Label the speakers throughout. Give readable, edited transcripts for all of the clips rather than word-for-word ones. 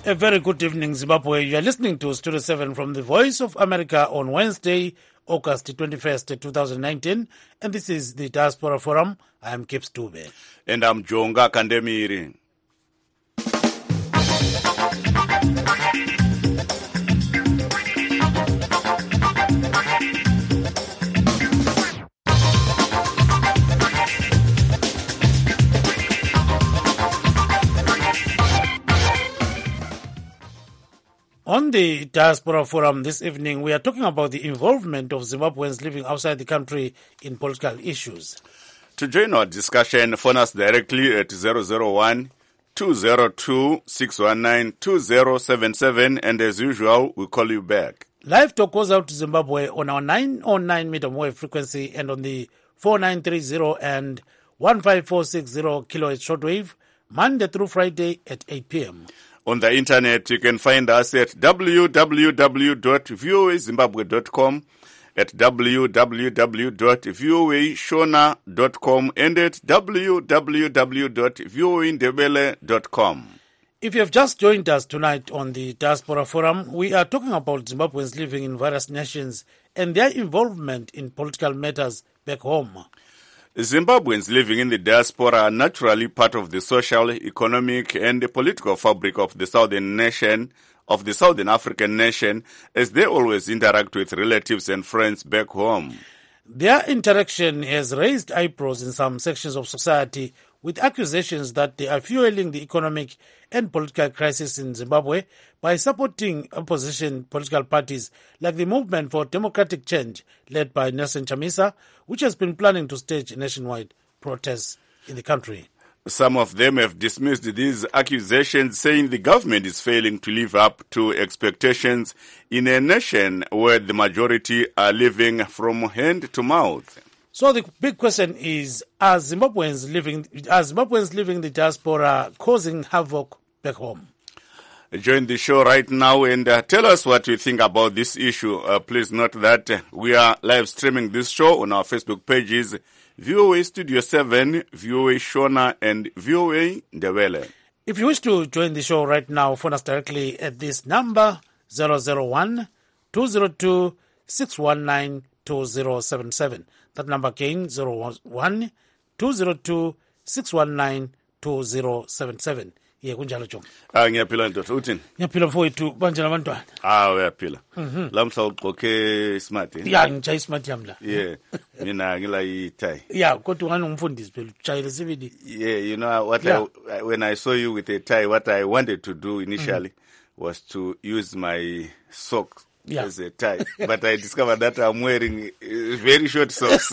Speaker 1: A very good evening, Zimbabwe. You are listening to Studio 7 from the Voice of America on Wednesday, August 21st, 2019. And this is the Diaspora Forum. I am Kip Stube.
Speaker 2: And I'm Jonga Kandemiri.
Speaker 1: On the Diaspora Forum this evening, we are talking about the involvement of Zimbabweans living outside the country in political issues.
Speaker 2: To join our discussion, phone us directly at 001-202-619-2077, and as usual, we call you back.
Speaker 1: Live talk goes out to Zimbabwe on our 909 medium wave frequency and on the 4930 and 15460 kilohertz shortwave, Monday through Friday at 8 p.m.
Speaker 2: On the internet, you can find us at www.voazimbabwe.com, at www.voashona.com, and at www.voindebele.com.
Speaker 1: If you have just joined us tonight on the Diaspora Forum, we are talking about Zimbabweans living in various nations and their involvement in political matters back home.
Speaker 2: Zimbabweans living in the diaspora are naturally part of the social, economic, and political fabric of the southern African nation, as they always interact with relatives and friends back home.
Speaker 1: Their interaction has raised eyebrows in some sections of society, with accusations that they are fueling the economic and political crisis in Zimbabwe by supporting opposition political parties like the Movement for Democratic Change, led by Nelson Chamisa, which has been planning to stage nationwide protests in the country.
Speaker 2: Some of them have dismissed these accusations, saying the government is failing to live up to expectations in a nation where the majority are living from hand to mouth.
Speaker 1: So the big question is, are Zimbabweans living in the diaspora causing havoc back home?
Speaker 2: Join the show right now and tell us what you think about this issue. Please note that we are live streaming this show on our Facebook pages, VOA Studio 7, VOA Shona, and VOA Ndebele.
Speaker 1: If you wish to join the show right now, phone us directly at this number, 001-202-619-2077. That number again, 001-202-619-2077. Ye kunjalo John.
Speaker 2: Ngiyaphila ndoda uthini?
Speaker 1: Ngiyaphila mfowethu banje labantwana.
Speaker 2: Uyaphila. Lamhla ugqoke smart.
Speaker 1: Ya ngijaya smart yami la.
Speaker 2: Yeah. Mina ngila itie.
Speaker 1: Yeah, kodwa ngani ungumfundisi phela ujayele sibili.
Speaker 2: Yeah, you know what when I saw you with a tie, what I wanted to do initially was to use my socks as a tie, but I discovered that I'm wearing very short socks.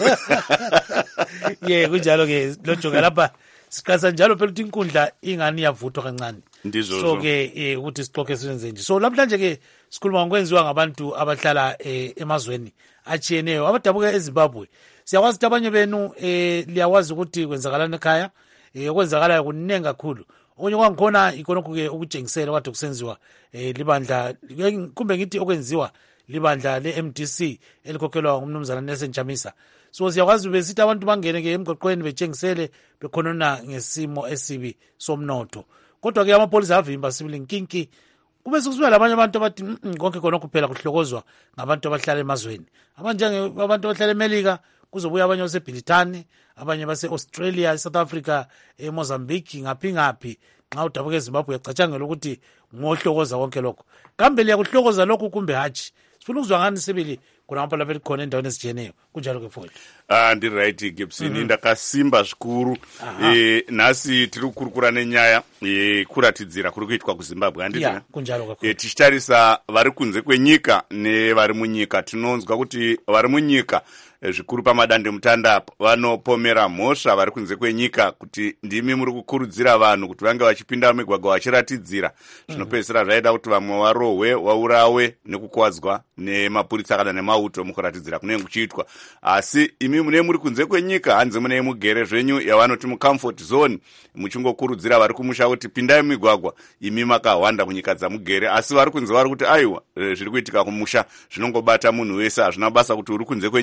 Speaker 1: Yeah, kunjalo ke lo jonga lapha sikhaza njalo phela ukuthi inkundla ingani yavuthwa kancane. So ke ukuthi sixoxe senze nje. So namhlanje ke sikhuluma ngokwenziwa ngabantu abahlala emazweni achiyeneyo abadabuka eZimbabwe. Siyakwazi ukuthi abanye benu liyawazi ukuthi kwenzakalana ekhaya, okwenzakalayo kuningi kakhulu. Okunye kwangikhona ikhonokho ke ukutshengisela kade kusenziwa libandla kumbe ngithi okwenziwa libandla le-MDC elikhokhelwa ngumnumzana Nelson Chamisa. So siyakwazi besithi abantu bangene ke emgoqweni betshengisele bekhonona ngesimo esibi somnotho. Kodwa ke amapolisa avimba sibili nkinki. Kube sekusuka labanye abantu abathi konke khonokho phela kuhlokozwa ngabantu abahlala emazweni. Abantu abahlala eMelika, kuzobuya abanye baseBrithani, abanye base-Australia, South Africa, eMozambique, ngaphi nxa udabuka eZimbabwe uyacatshangela ukuthi ngohlokoza konke lokho. Kambe liyakuhlokoza lokho kumbe hatshi? Sifuna ukuzwa ngani sibili kunampa lapha likhona endaweni ezijeneyo. Kunjalo ke mfowethu.
Speaker 2: Right Gibson, ndakasimba zvikuru. Nasi tiri kukurukura nenyaya kuratidzira kuri kuitwa kuZimbabwe handiti.
Speaker 1: Kunjalo kakhulu.
Speaker 2: Tichitarisa vari kunze kwenyika nevari munyika, tinonzwa kuti vari munyika zvikuru pamadande mutanda vanopomera mhosva vari kunze kwenyika kuti ndimi muri kukurudzira vanhu kuti vange vachipinda mumigwagwa vachiratidzira. Zvinopedzisira zvaida kuti vamwe varohwe, vaurawe nekukwadzwa nemapurisa kana nemauto mukuratidzira kunenge kuchiitwa. Asi imi mune muri kunze kwenyika hanzi mune mugere zvenyu yavanoti mucomfort zone, muchingokurudzira vari kumusha kuti pindai mumigwagwa, imi makahwanda munyika dzamugere. Asi vari kunze vari kuti aiwa zviri kuitika kumusha zvinongobata munhu wese, hazvina basa kuti uri kunze kwenyika here kana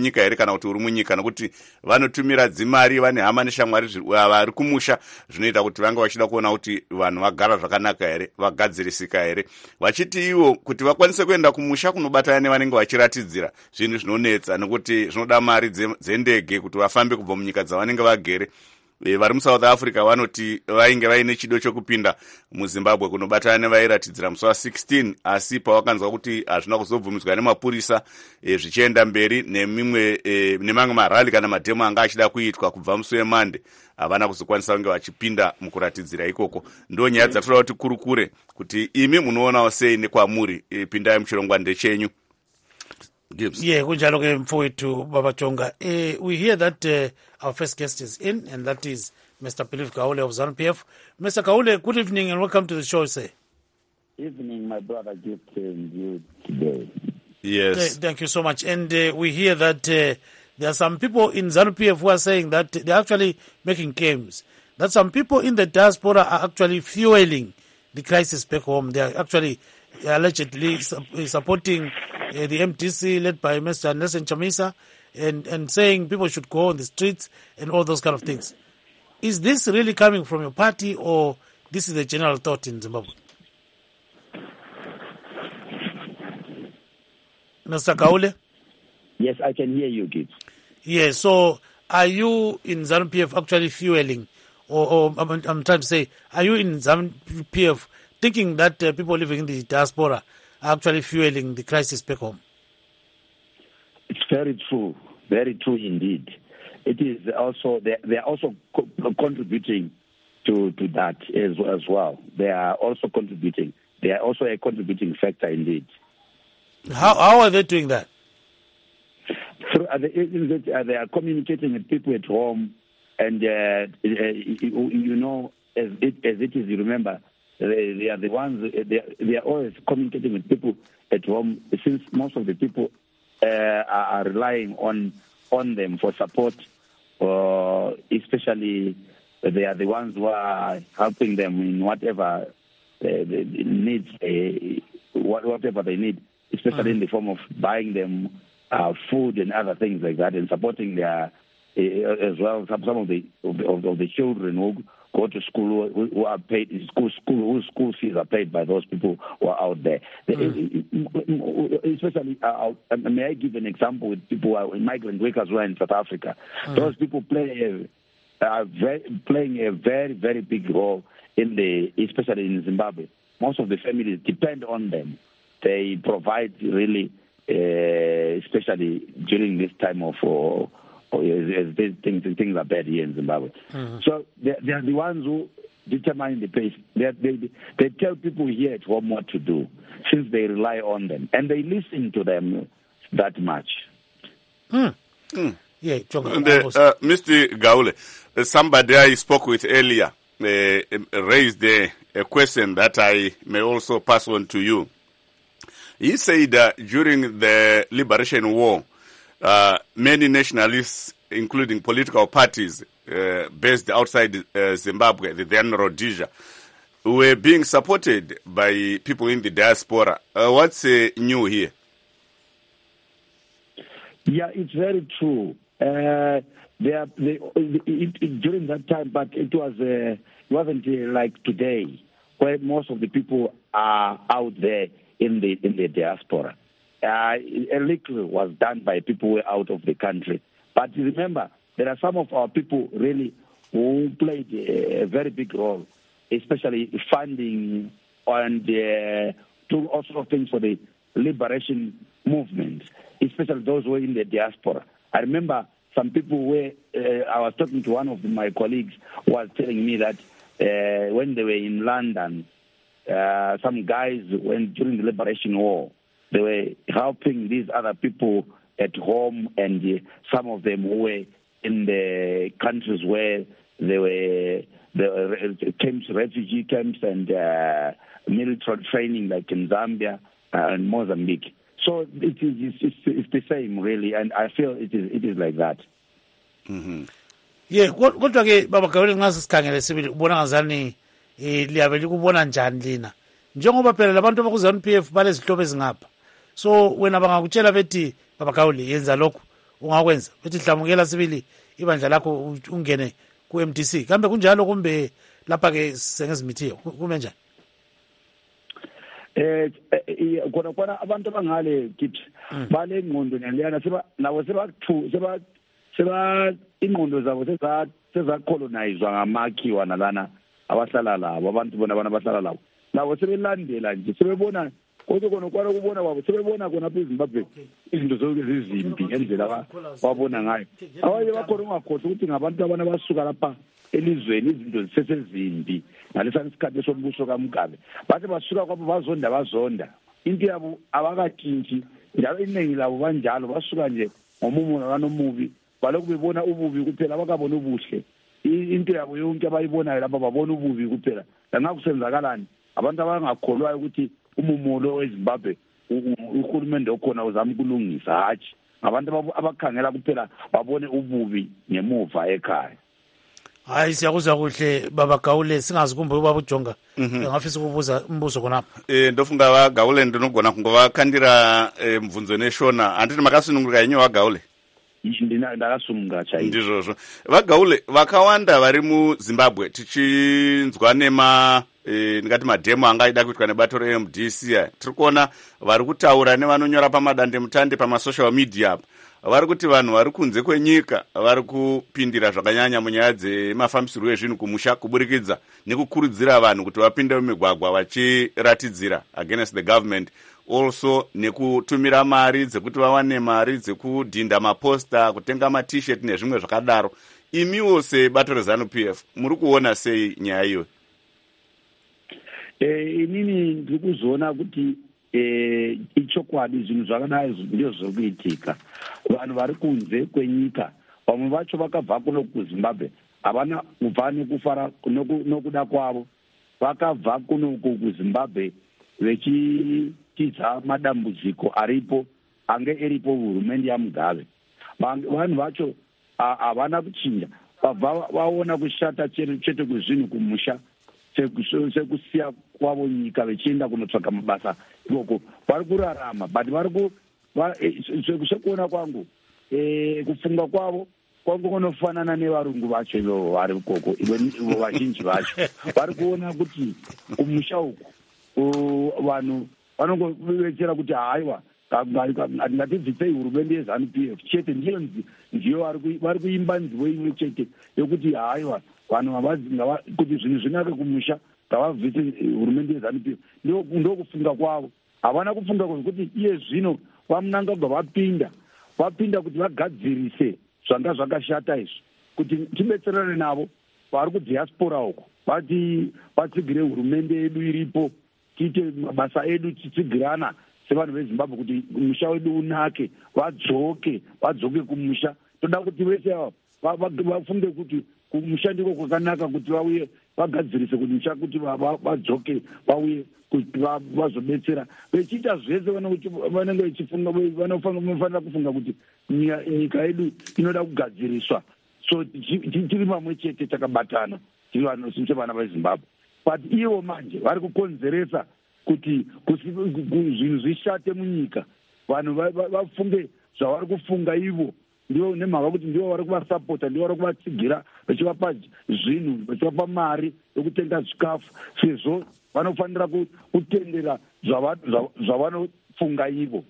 Speaker 2: kana kuti uri munyika, nokuti vanotumira dzimari, vane hama neshamwari vari kumusha, zvinoita kuti vanga vachida kuona kuti vanhu vagara zvakanaka here, vagadzirisika here, vachiti ivo kuti vakwanise kuenda kumusha kunobatana nevanenge vachiratidzira zvinhu zvinonetsa, nokuti zvinoda mari dzendege kuti vafambe kubva munyika dzavanenge vagere. Vari muSouth Africa vanoti vainge vaine chido chokupinda muZimbabwe kunobatana nevairatidzira musi wa16, asi pavakanzwa kuti hazvina kuzobvumidzwa nemapurisa zvichienda mberi nemamwe marali kana madhemo anga achida kuitwa kubva musi weMande, havana kuzokwanisa kunge vachipinda mukuratidzira ikoko. Ndo nyaya dzatoda kuti kurukure kuti imi munoonawo sei nekwamuri, pindai muchirongwa chenyu.
Speaker 1: Yeah, kunjalo ke mfowethu Baba Chonga. We hear that our first guest is in, and that is Mr. Philip Gaule of ZANU-PF. Mr. Gaule, good evening and welcome to the show, sir.
Speaker 3: Evening, my brother. Good to you today.
Speaker 2: Yes.
Speaker 1: Thank you so much. And we hear that there are some people in ZANU-PF who are saying that they're actually making claims that some people in the diaspora are actually fueling the crisis back home. They are actually allegedly supporting the MDC led by Mr. Nelson Chamisa and saying people should go on the streets and all those kind of things. Is this really coming from your party, or this is the general thought in Zimbabwe? Mr. Gaule?
Speaker 3: Yes, I can hear you, Gibbs.
Speaker 1: Yes, so are you in ZANU-PF actually fueling, or I'm trying to say, are you in ZANU-PF thinking that people living in the diaspora are actually fueling the crisis back home?
Speaker 3: It's very true indeed. It is also, they are also contributing to that as well. They are also contributing. They are also a contributing factor indeed.
Speaker 1: How are they doing that?
Speaker 3: They are communicating with people at home, and you know, as it is, you remember, they are the ones. They are always communicating with people at home, since most of the people are relying on them for support. Especially, they are the ones who are helping them in whatever needs, whatever they need, especially in the form of buying them food and other things like that, and supporting their as well. Some of the children who go to school who are paid whose school fees are paid by those people who are out there. Especially, may I give an example with people who are migrant workers who are in South Africa? Those people playing a very, very big role especially in Zimbabwe. Most of the families depend on them. They provide really, especially during this time of as things are bad here in Zimbabwe. So they are the ones who determine the pace. They tell people here at home what to do, since they rely on them, and they listen to them that much.
Speaker 1: Yeah,
Speaker 2: Mr. Gaule, somebody I spoke with earlier raised a question that I may also pass on to you. He said during the Liberation War, many nationalists, including political parties based outside Zimbabwe, the then Rhodesia, were being supported by people in the diaspora. What's new here?
Speaker 3: Yeah, it's very true. During that time, but it wasn't like today, where most of the people are out there in the diaspora. A little was done by people who were out of the country. But remember, there are some of our people really who played a very big role, especially funding and doing all sorts of things for the liberation movement, especially those who were in the diaspora. I remember some people were, I was talking to one of my colleagues who was telling me that when they were in London, some guys went during the Liberation War. They were helping these other people at home, and some of them who were in the countries where there were the camps, refugee camps, and military training, like in Zambia and Mozambique. So it's the same, really, and I feel it is like that.
Speaker 1: Yeah, kodwa ke baba Gaule ngase sikhangele sibili ubona ngazani liyabe likubona njani lina njengoba phela labantu abakuZANU-PF balezihlobo ezingapha. So wena bangakutshela bethi baba Gaule yenza lokhu, ungakwenza bethi hlamukela sibili ibandla lakho ungene ku-MDC kambe kunjalo kumbe lapha-ke sengezimithiyo kume njani?
Speaker 3: Khona abantu abangale kithi bale ngqondo naleyana nabo ingqondo zabo sezacolonizwa ngamakhiwa nalana abahlala labo abantu bona abahlala labo nabo sebelandela nje sebebona kodwa khona kubona kwabo sebebona khona apha eZimbabwe izinto zonke zizimbi ngendlela babona ngayo. Abanye bakhona ungakhohlwa ukuthi ngabantu abana basuka lapha elizweni izinto zisesezimbi ngalesa isikhathi sombuso kaMugabe bathi basuka kwabo bazonda into yabo abakatshintshi njalo iningi labo banjalo basuka nje ngomumo nomubi balokhu bebona ububi kuphela abakabona ubuhle. Into yabo yonke abayibonayo lapha babona ububi kuphela langakusenzakalani abantu abangakholwayo ukuthi umumo lo weZimbabwe uhulumende okhona uzama ukulungisa hatshi abantu abakhangela kuphela babone ububi ngemuva ekhaya.
Speaker 1: Hayi siyakuzwa kuhle baba Gawule singazi kumbe ubaba uJonga ngafisa ukubuza umbuzo khonapha.
Speaker 2: Ndofunga wa Gawule ndinogona kungoba khandira mvunzo neshona anditi makasununguka yenyewe wa Gawule.
Speaker 3: Ndakasununga chaizvo.
Speaker 2: Ndizvozvo. VaGawule vakawanda vari muZimbabwe tichinzwa nema ndingati madhemo angaida kuitwa nebato reMDC tiri kuona vari kutaura nevanonyora pamadande mutande pamasocial media vari kuti vanhu vari kunze kwenyika vari kupindira zvakanyanya munyaya dzemafambisirwo ezvinhu kumusha kuburikidza nekukurudzira vanhu kuti vapinde mumigwagwa vachiratidzira against the government, also nekutumira mari dzekuti vawane mari dzekudhinda maposta, kutenga maT-shirt nezvimwe zvakadaro. Imiwo sebato reZANU-PF muri kuona sei nyaya iyo?
Speaker 3: Inini ndiri kuzoona kuti ichokwadi zvinhu zvakadai ndizvo zviri kuitika. Vanhu vari kunze kwenyika vamwe vacho vakabva kuno kuZimbabwe havana kubva nekufara nokuda kwavo, vakabva kuno kuZimbabwe vechitiza madambudziko aripo ange eripo hurumende yaMugabe. Vanhu vacho havana kuchinja, vabva vaona kushata chete kwezvinhu kumusha sekusiya kwavo nyika vechienda kunotsvaga mabasa ikoko. Vari kurarama but sekuona kwangu kufunga kwavo kwangu kunofanana nevarungu vacho ivo vari ikoko, vazhinji vacho vari kuona kuti kumusha uku vanhu vanongovetsera kuti haiwa ngatibvisei hurumende yeZANU-PF chete ndiyo vari kuimba nzivo imwe chete yokuti haiwa vanhu kuti zvinhu zvinake kumusha ngavabvise hurumende yeZANU-PF. Ndo kufunga kwavo. Havana kufunga kuti iye zvino vamunangagwa vapinda kuti vagadzirise zvanga zvakashata izvi kuti tibetserane navo vari kudiaspora uko vatsigire hurumende yedu iripo tiite mabasa edu titsigirana sevanhu veZimbabwe kuti musha wedu unake, vadzoke kumusha. Toda kuti vese vafunge kuti kumusha ndiko kwakanaka kuti vauye vagadzirise kuti musha kuti vadzoke vauye kuti vazobetsera vechiita zvese vanenge vechifunga vanofanira kufunga kuti nyika yedu inoda kugadziriswa, so tiri mamwe chete takabatana sevana veZimbabwe. But ivo manje vari kukonzeresa kuti zvinhu zvishate munyika, vanhu vafunge zvavari kufunga ivo, ndivo nemhaka kuti ndivo vari kuvasapota, ndivo vari kuvatsigira vachivapa zvinhu, vachivapa mari yokutenga zvikafu, sezvo vanofanira kutendera zvavanofunga ivo.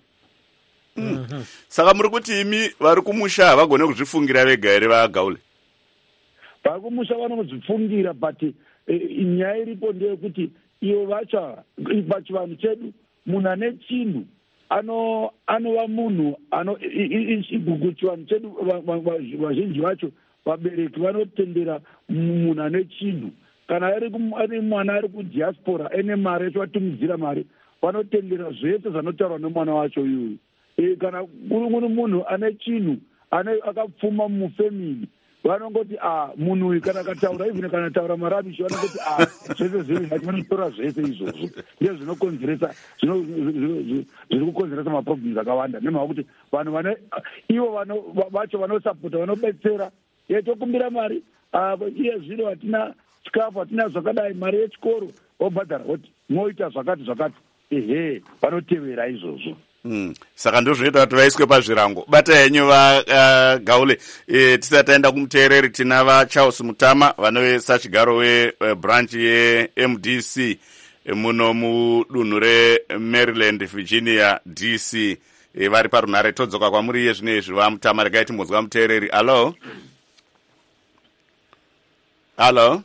Speaker 2: Saka muri kuti imi vari kumusha havagone kuzvifungira vega here vaGawule?
Speaker 3: Vari kumusha vanozvifungira, but nyaya iripo ndeyekuti ivo vacho pachivanhu chedu munhu ane chinhu anova munhu kuchivanhu chedu vazhinji vacho vabereki vanotendera munhu ane chinhu. Kana ari mwana ari kudiaspora ane mari achivatumidzira mari vanotendera zvese zvanotaurwa nemwana wacho iyoyo. Kana kuri munhu ane chinhu akapfuma mufemili vanongoti munhu uyu kana akataura even kana taura marabishi vanongoti zvese zviri zvati vanotora zvese izvozvo. Ndizvo zvinokonzeresa zviri kukonzeresa maproblems akawanda, nemhaka kuti vanhu ivo vacho vanosapota vanobetsera tokumbira mari iye zvino hatina chikafu hatina zvakadai, mari yechikoro obhadhara kuti moita zvakati vanotevera izvozvo.
Speaker 2: saka ndozvinoita kuti vaiswe pazvirango. Bata henyu vaGaule, tisati taenda kumuteereri tina vaCharles Mutama vanove sachigaro webranch yeMDC muno mudunhu reMaryland, Virginia, DC. Vari parunhare todzoka kwamuri iye zvino izvi vaMutama. Regai timbonzwa muteereri. Hello? Hello?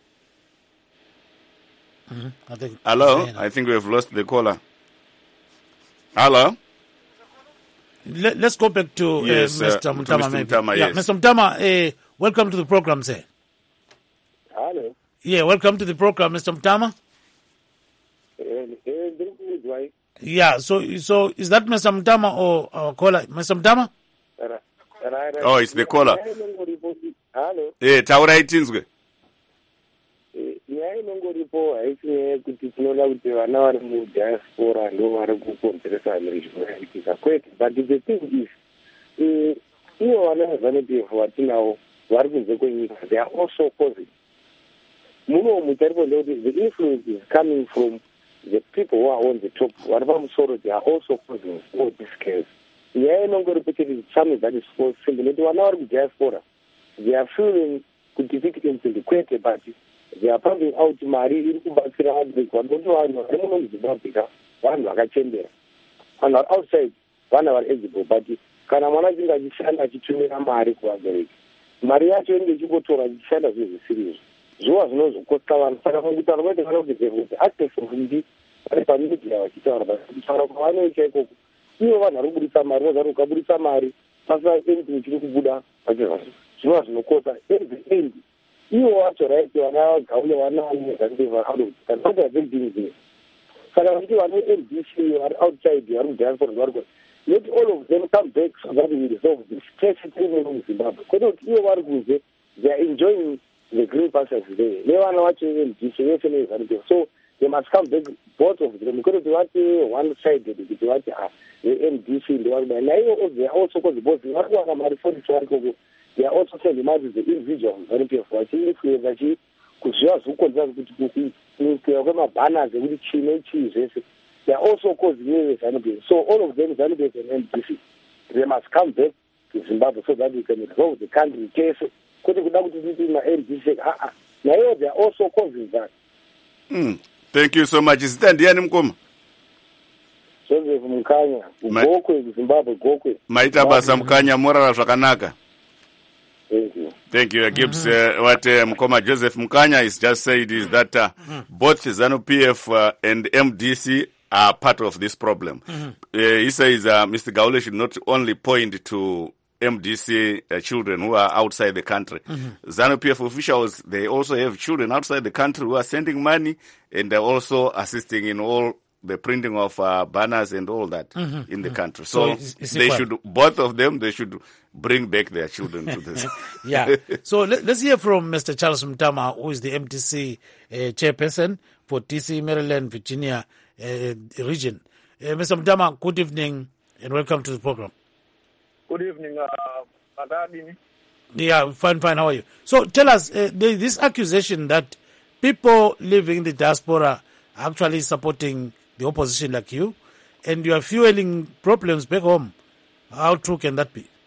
Speaker 2: Hello? I think we have lost the caller. Hello?
Speaker 1: Let's go back to Mr. Mutama.
Speaker 2: Mr. Mutama, yes.
Speaker 1: Mr. Mutama, welcome to the program, sir.
Speaker 4: Hello.
Speaker 1: Yeah, welcome to the program, Mr. Mutama. Yeah, so is that Mr. Mutama or our caller? Mr. Mutama?
Speaker 2: Oh, it's the caller.
Speaker 4: Hello.
Speaker 2: Taurai tinzwe.
Speaker 4: Nyaya inongoripo haisi kuti tinoda kuti vana vari mudiaspora ndo vari kukonzeresa nezvinoitika kwete, but the thing is ivo vana veZANU-PF vatinawo vari kunze kwenyika, they are also causing. Muno mutaripo ndekuti the influence is coming from the people who are on the top. Vari pamusoro, they are also causing all these cases. Nyaya inongoripo chete something that is so simple. Nekuti vana vari kudiaspora, they are feeling kuti victims kwete, but they are pumping out mari iri kubatsira vabereki vanoti vanhu vari muno muZimbabwe vanhu vakachembera, vanhu vari outside vana vari eligible, but kana mwana achinge achishanda achitumira mari kuvabereki, mari yacho inenge ichimbotora ichishanda zvezvisirizvo, zviwa zvinozokosta vanhu. Saka mugutaura kwete vanokudzera kuti access of ndi vari pamedia vachitaura, kutaura kwavanoita ikoko ivo vanhu vari kubudisa mari, vozari ukabudisa mari pasina anything chiri kubuda zviwa zvinokosta the end. Ivo vacho raiti vana vaGaule vana vanezandevaautokanaa buildings. Saka vachiti vana MDC vari outside vari kudiaspora vari not all of them come back so that we resolve this case in Zimbabwe. Kwete kuti ivo vari kunze, they are enjoying the green pastures there. Nevana vacho MDC vese neZANU-PF, so they must come back, both of them. Kwete kuti vati one-sided kuti vati the MDC ndevari kudai. Naivo they are also cause both vari kuwana mari 40 vari koko. They are also sending money to the individual ZANU-PF vachiinfluenza kuzviwa zvikukonzera kuti kukwira kwemabhanners ekuti chii nechii zvese. They are also causing ZANU-PF. So all of them, ZANU-PF and MDC, they must come back to Zimbabwe so that we can resolve the country case. Kwete kuda kuti titi MDC naivo they are also causing that.
Speaker 2: Thank you so much. Zita ndiani mukoma?
Speaker 4: Joseph Mukanya, Gokwe, Zimbabwe, Gokwe.
Speaker 2: Maita basa Mukanya, morara zvakanaka.
Speaker 4: Thank you.
Speaker 2: Thank you. Gibbs, what Mukoma Joseph Mukanya is just said is that both ZANU-PF and MDC are part of this problem. He says Mr. Gaule should not only point to MDC children who are outside the country. ZANU-PF officials, they also have children outside the country who are sending money and they're also assisting in all the printing of banners and all that in the country. So they should, both of them, they should bring back their children to this.
Speaker 1: Yeah. So let's hear from Mr. Charles Mutama, who is the MDC chairperson for DC, Maryland, Virginia region. Mr. Mutama, good evening and welcome to the program.
Speaker 4: Good evening, Madadini.
Speaker 1: Yeah, fine. How are you? So tell us, this accusation that people living in the diaspora are actually supporting the opposition like you, and you are fueling problems back home. How true can that be?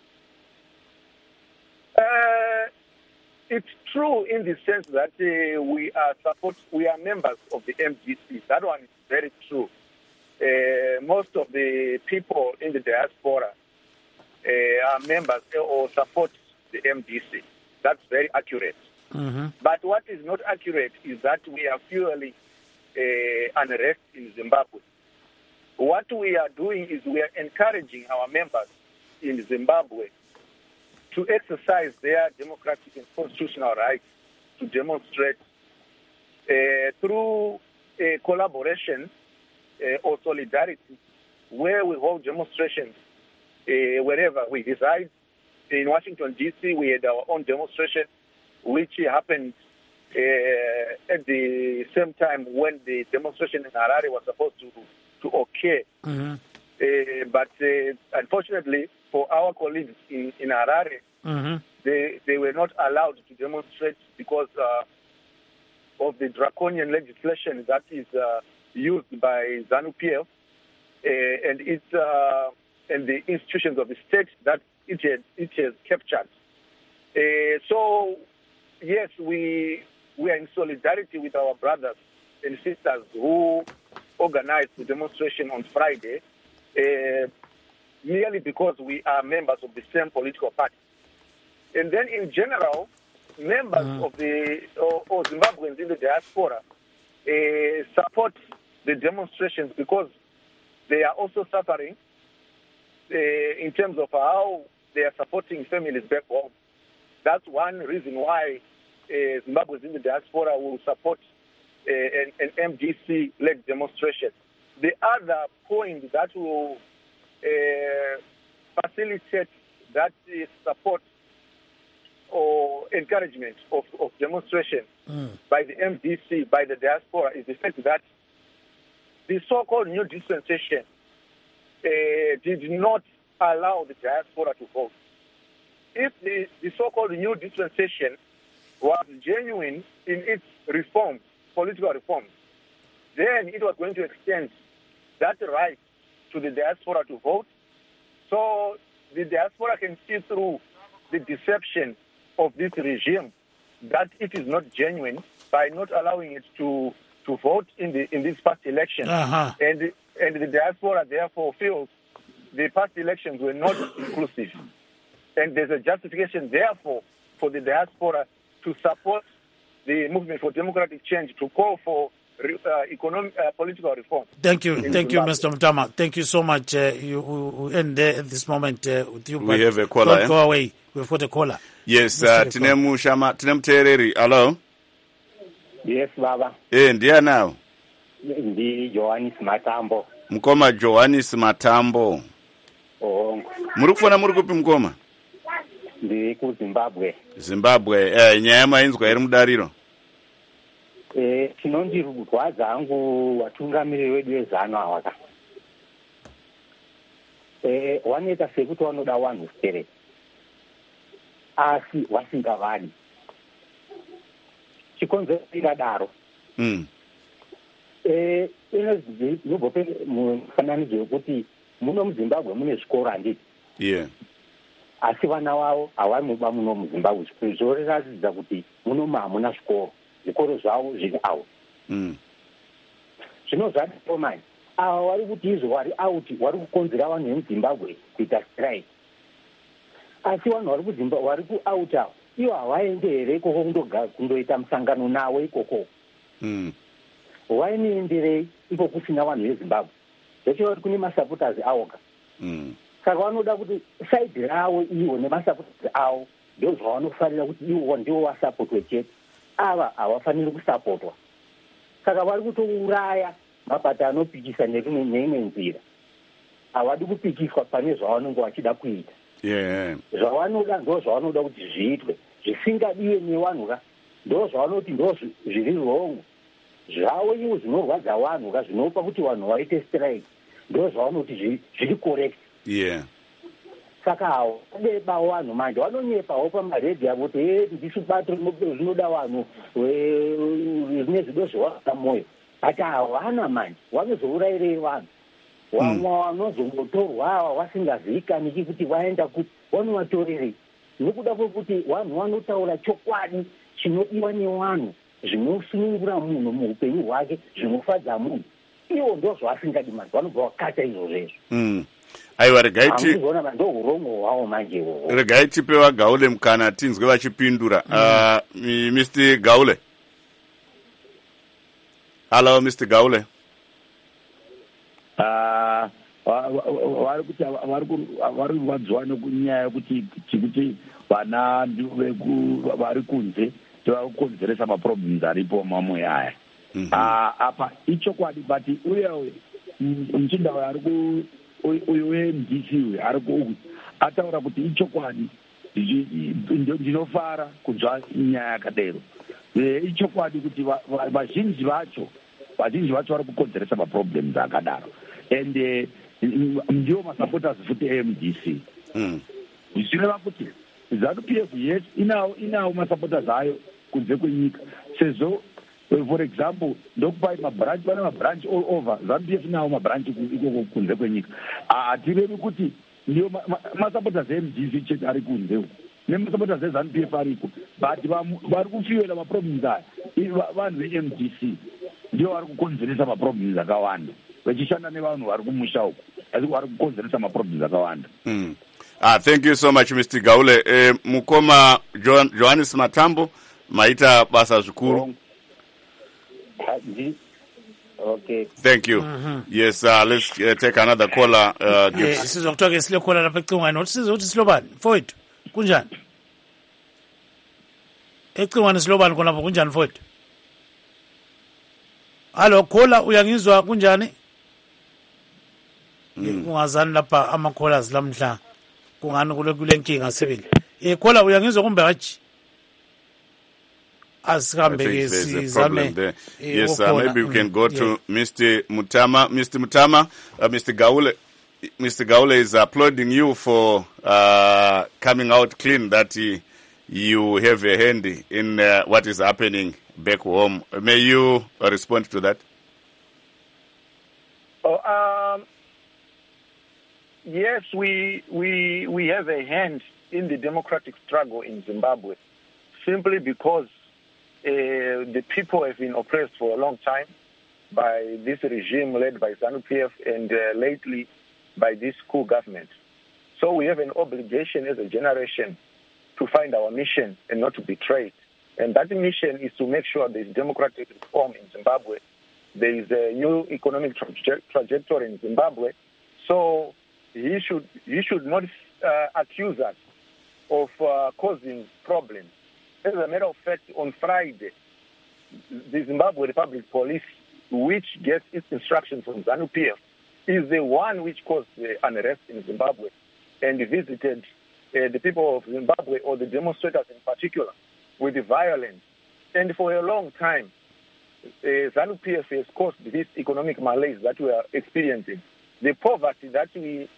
Speaker 5: It's true in the sense that we are members of the MDC. That one is very true. Most of the people in the diaspora are members or support the MDC. That's very accurate. But what is not accurate is that we are fueling unrest in Zimbabwe. What we are doing is we are encouraging our members in Zimbabwe to exercise their democratic and constitutional rights to demonstrate through collaboration or solidarity, where we hold demonstrations wherever we reside. In Washington, D.C., we had our own demonstration, which happened at the same time when the demonstration in Harare was supposed to occur. But unfortunately, for our colleagues in Harare, they were not allowed to demonstrate because of the draconian legislation that is used by ZANU-PF and the institutions of the state that it has captured. So, yes, we are in solidarity with our brothers and sisters who organized the demonstration on Friday, merely because we are members of the same political party. And then, in general, members of the or Zimbabweans in the diaspora support the demonstrations because they are also suffering in terms of how they are supporting families back home. That's one reason why Zimbabweans in the diaspora will support an MDC-led demonstration. The other point that will facilitate that support or encouragement of demonstration by the MDC, by the diaspora, is the fact that the so-called new dispensation did not allow the diaspora to vote. If the so-called new dispensation was genuine in its reforms, political reforms, then it was going to extend that right to the diaspora to vote. So the diaspora can see through the deception of this regime that it is not genuine by not allowing it to vote in this past election. And the diaspora therefore feels the past elections were not inclusive. And there's a justification therefore for the diaspora to support the movement for democratic change, to call for political reform.
Speaker 1: Thank you, Mr. Mutama. Thank you so much. You end there at this moment with you.
Speaker 2: We have a caller.
Speaker 1: Don't go away. We've got a caller.
Speaker 2: Yes, tine mutereri. Hello.
Speaker 6: Yes, Baba.
Speaker 2: Ndiye now.
Speaker 6: Ndi Johannes Matambo.
Speaker 2: Mkoma Johannes Matambo. Muri kufona muri kupi mkoma?
Speaker 6: Ndi ku Zimbabwe.
Speaker 2: Zimbabwe. Nyaya mainzwa iri mudariro.
Speaker 6: Chinondirwadza hangu vatungamiriri vedu vezano avaka. Vanoita sekuti vanoda vanhu stereti, asi vasingavadi. Chikonzero chakadaro. Inobva mufananidzo wekuti muno muZimbabwe mune zvikoro handiti.
Speaker 2: Yeah.
Speaker 6: Asi vana vavo havanoba muno muZimbabwe. Zvoratidza kuti muno hamuna zvikoro. Zvikoro zvavo zviri out. Zvino zvadaro manje. Ava vari kuti izvo vari out vari kukonzera vanhu vemuZimbabwe kuita strike. Asi vanhu vari ku-out avo ivo havaende here ikoko kundoita musangano nawo ikoko. Vainoenderei iko kusina vanhu veZimbabwe. Zvichova kuti kune masupporters avoga. Saka vanoda kuti saidi ravo ivo nemasupporters avo ndo zvavanofarira kuti ivo ndivo vasapotwe chete. Ava havafaniri kusapotwa. Saka vari kutouraya mabata anopikisa neimwe nzira. Havadi kupikiswa pane zvavanenge vachida kuita. Zvavanoda ndo zvavanoda kuti zviitwe. Zvisingadiwe nevanhu ka. Ndo zvavanoti ndo zviri wrong. Zvavo ivo zvinorwadza vanhu ka, zvinopa kuti vanhu vaite strike. Ndo zvavanoti zviri correct. Saka hawo deba vanhu manje vanonyepawo pamaredhi avo kuti ndisi bato rinoda vanhu rine zido zvevaka moyo. Ati havana manje vanozourayirei vanhu. Vamwe vanozongotorwa ava vasingazivikaniki kuti vaenda kuti vanovatorerei. Nokuda kwekuti vanhu vanotaura chokwadi chinodiwa nevanhu, zvinosunungura munhu muupenyu hwake, zvinofadza munhu. Ivo ndo zvavasingadi manje, vanobva vakata izvozvo.
Speaker 2: Aiwa, regai tipe vaGaule mukana tinzwe vachipindura. Mr. Gaule. Hello, Mr. Gaule.
Speaker 3: Vari kurwadziwa nekunyaya yekuti vana vari kunze vari kukonzeresa maproblems aripo mamwe aya. Apa ichokwadi, but uye muchinda uyu weMDC uyu ataura kuti ichokwadi. Ndinofara kunzwa nyaya yakadero. Ichokwadi kuti vazhinji vacho vari kukonzeresa maproblems akadaro, and ndiwo masupporters futi eMDC. Zvichireva kuti ZANU-PF yes inawo masupporters ayo kunze kwenyika, sezvo For example, ndokupai mabranch, pane mabranch all over. ZANU-PF nawo mabranch ikoko kunze kwenyika. Hatirevi kuti ndiyo masupporters eMDC chete ari kunze uko. Nemasupporters eZANU-PF ariko. But vari kufuela maproblems aya. Vanhu veMDC ndiyo vari kukonzeresa maproblems akawanda. Vachishanda nevanhu vari kumusha uko. Asi vari kukonzeresa maproblems akawanda.
Speaker 2: Thank you so much, Mr. Gaule. Mukoma Johannes Matambo, maita basa zvikuru.
Speaker 6: Okay.
Speaker 2: Thank you. Yes, let's take another caller.
Speaker 1: Sizokuthoke sile caller lapha ecingweni. Uthi silobani? Mfowethu. Kunjani? Ecingweni silobani khona lapha kunjani mfowethu? Hallo caller, uyangizwa kunjani? Ungazani lapha ama callers lamhla. Kungani kule nkinga sibili. Caller uyangizwa kumbe haji?
Speaker 2: There's a problem there. Yes, maybe we can go to Mr. Mutama. Mr. Mutama, Mr. Gaule is applauding you for coming out clean that you have a hand in what is happening back home. May you respond to that?
Speaker 5: Yes, we have a hand in the democratic struggle in Zimbabwe, simply because the people have been oppressed for a long time by this regime led by ZANU-PF and lately by this coup government. So we have an obligation as a generation to find our mission and not to betray it. And that mission is to make sure there is democratic reform in Zimbabwe. There is a new economic trajectory in Zimbabwe. So he should not accuse us of causing problems. As a matter of fact, on Friday, the Zimbabwe Republic Police, which gets its instructions from ZANU-PF, is the one which caused the unrest in Zimbabwe and visited the people of Zimbabwe, or the demonstrators in particular, with the violence. And for a long time, ZANU-PF has caused this economic malaise that we are experiencing. The poverty that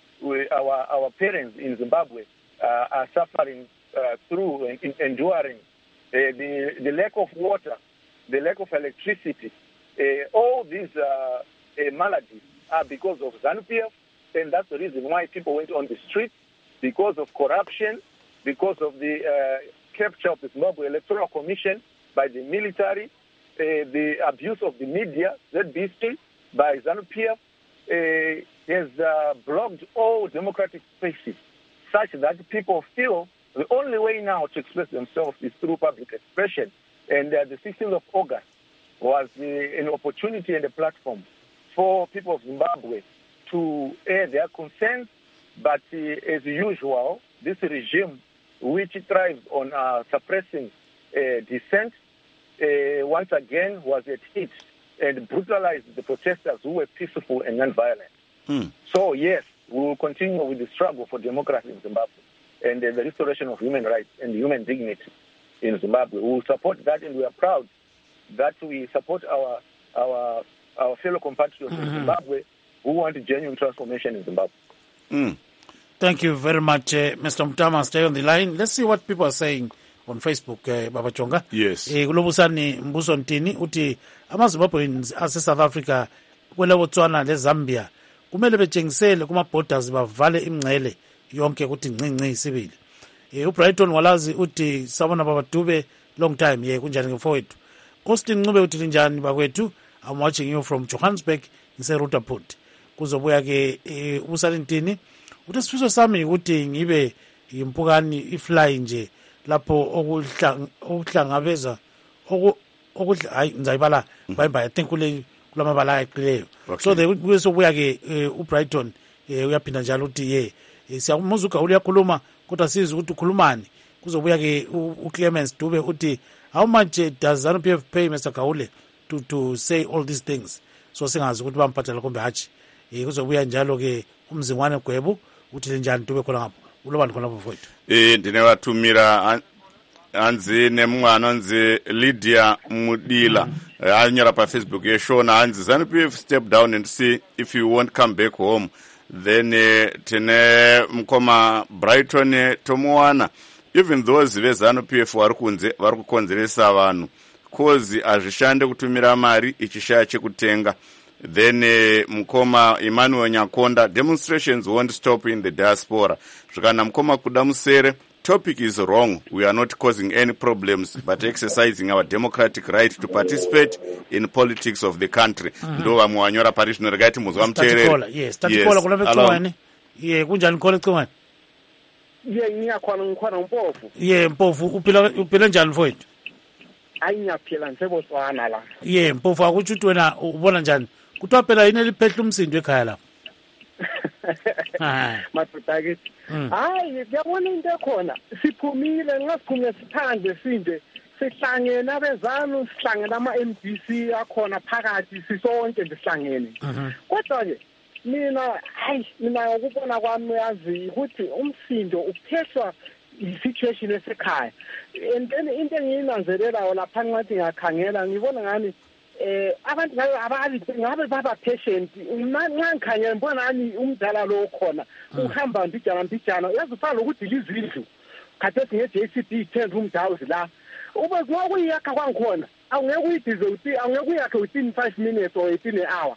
Speaker 5: our parents in Zimbabwe are suffering through, enduring, the lack of water, the lack of electricity, all these maladies are because of ZANU-PF, and that's the reason why people went on the streets, because of corruption, because of the capture of the Zimbabwe Electoral Commission by the military, the abuse of the media, ZBC, by ZANU-PF, has blocked all democratic spaces, such that people feel the only way now to express themselves is through public expression. And the 16th of August was an opportunity and a platform for people of Zimbabwe to air their concerns. But as usual, this regime, which thrives on suppressing dissent, once again was at it and brutalized the protesters who were peaceful and non-violent. So yes, we will continue with the struggle for democracy in Zimbabwe and the restoration of human rights and human dignity in Zimbabwe. We will support that, and we are proud that we support our fellow compatriots in Zimbabwe who want genuine transformation in Zimbabwe.
Speaker 1: Thank you very much, Mr. Mutama. Stay on the line. Let's see what people are saying on Facebook, Baba Chonga.
Speaker 2: Yes.
Speaker 1: Kulobusani Mbuso Ntini uti amaZimbabweans ase-South Africa kwele Botswana leZambia kumele betshengisele kuma-borders bavale imingcele yonke ukuthi ncinci isibili. UBrighton Walazi uti sabona Baba Dube long time kunjani ngefowethu. Austin Ncube uthi njani bakwethu. I'm watching you from Johannesburg ngise-Rutherford. Kuzobuya ke ubusani Ntini uthi sifiso sami ukuthi ngibe yimpukani ifly nje lapho okuhlangabeza hayi ngizayibala bye I think kulamabala aqileyo. So kuyobuya ke uBrighton uyaphinda njalo uthi siyakumuza uGaule uyakhuluma kodwa sizi ukuthi ukhulumani. Kuzobuya ke uClemens Dube uthi how much does ZANU-PF pay Mr. Gaule to say all these things? So singazi ukuthi bamphathela kumbe hatshi. Kuzobuya njalo ke uMzingwane Gwebu uthi njani Dube khona ngapho ulobani khona lapho mfowethu.
Speaker 2: Ndinewathumira anzi nemngwana anzi Lydia Mudila anyara pa Facebook yeshona anzi ZANU-PF step down and see if you won't come back home. Then tene mkoma Brighton Tomowana, even those ve ZANU-PF vari kukonzeresa vanhu because hazvishande kutumira mari ichishaya chekutenga. Then mukoma Emmanuel Nyakonda, demonstrations won't stop in the diaspora. Zvikana mukoma kudamusere, topic is wrong. We are not causing any problems, but exercising our democratic right to participate in politics of the country. Ndo vamwanyora parishino regaiti muzwa mterere.
Speaker 1: Yes, tatikola kuna vektuwani. Ye, kunjani kole ktuwani?
Speaker 7: Ye, ngiyakwana mpofu.
Speaker 1: Ye, mpofu, upila njani mfowethu?
Speaker 7: Ayiyaphila nseBotswana la.
Speaker 1: Ye, mpofu akutshuthi wena ubona njani? Kuthiwa phela yini eliphethe umsindo ekhaya lapha?
Speaker 7: Madoda ke. Hayi, ngiyabona into ekhona. Siphumile ngasiphumile sithande sinde. Sihlangene abezanu, sihlangene ama-MDC akhona phakathi sisonke nje sihlangene. Kodwa ke mina ukubona kwami yazi ukuthi umsindo uphethwa i-situation esekhaya. And then into engiyinanzelelayo lapha ngithi ngiyakhangela ngibona ngani abantu ngabe baba patient ngikhangela ngibona ngani umdala lo khona uhamba mbijana yazi ufana ukuthi lizindlu khathesi nge-JCB 10,000 la ube ngokuyakha kwangikhona awungeke uyidize awungeke uyakhe within 5 minutes or within an hour.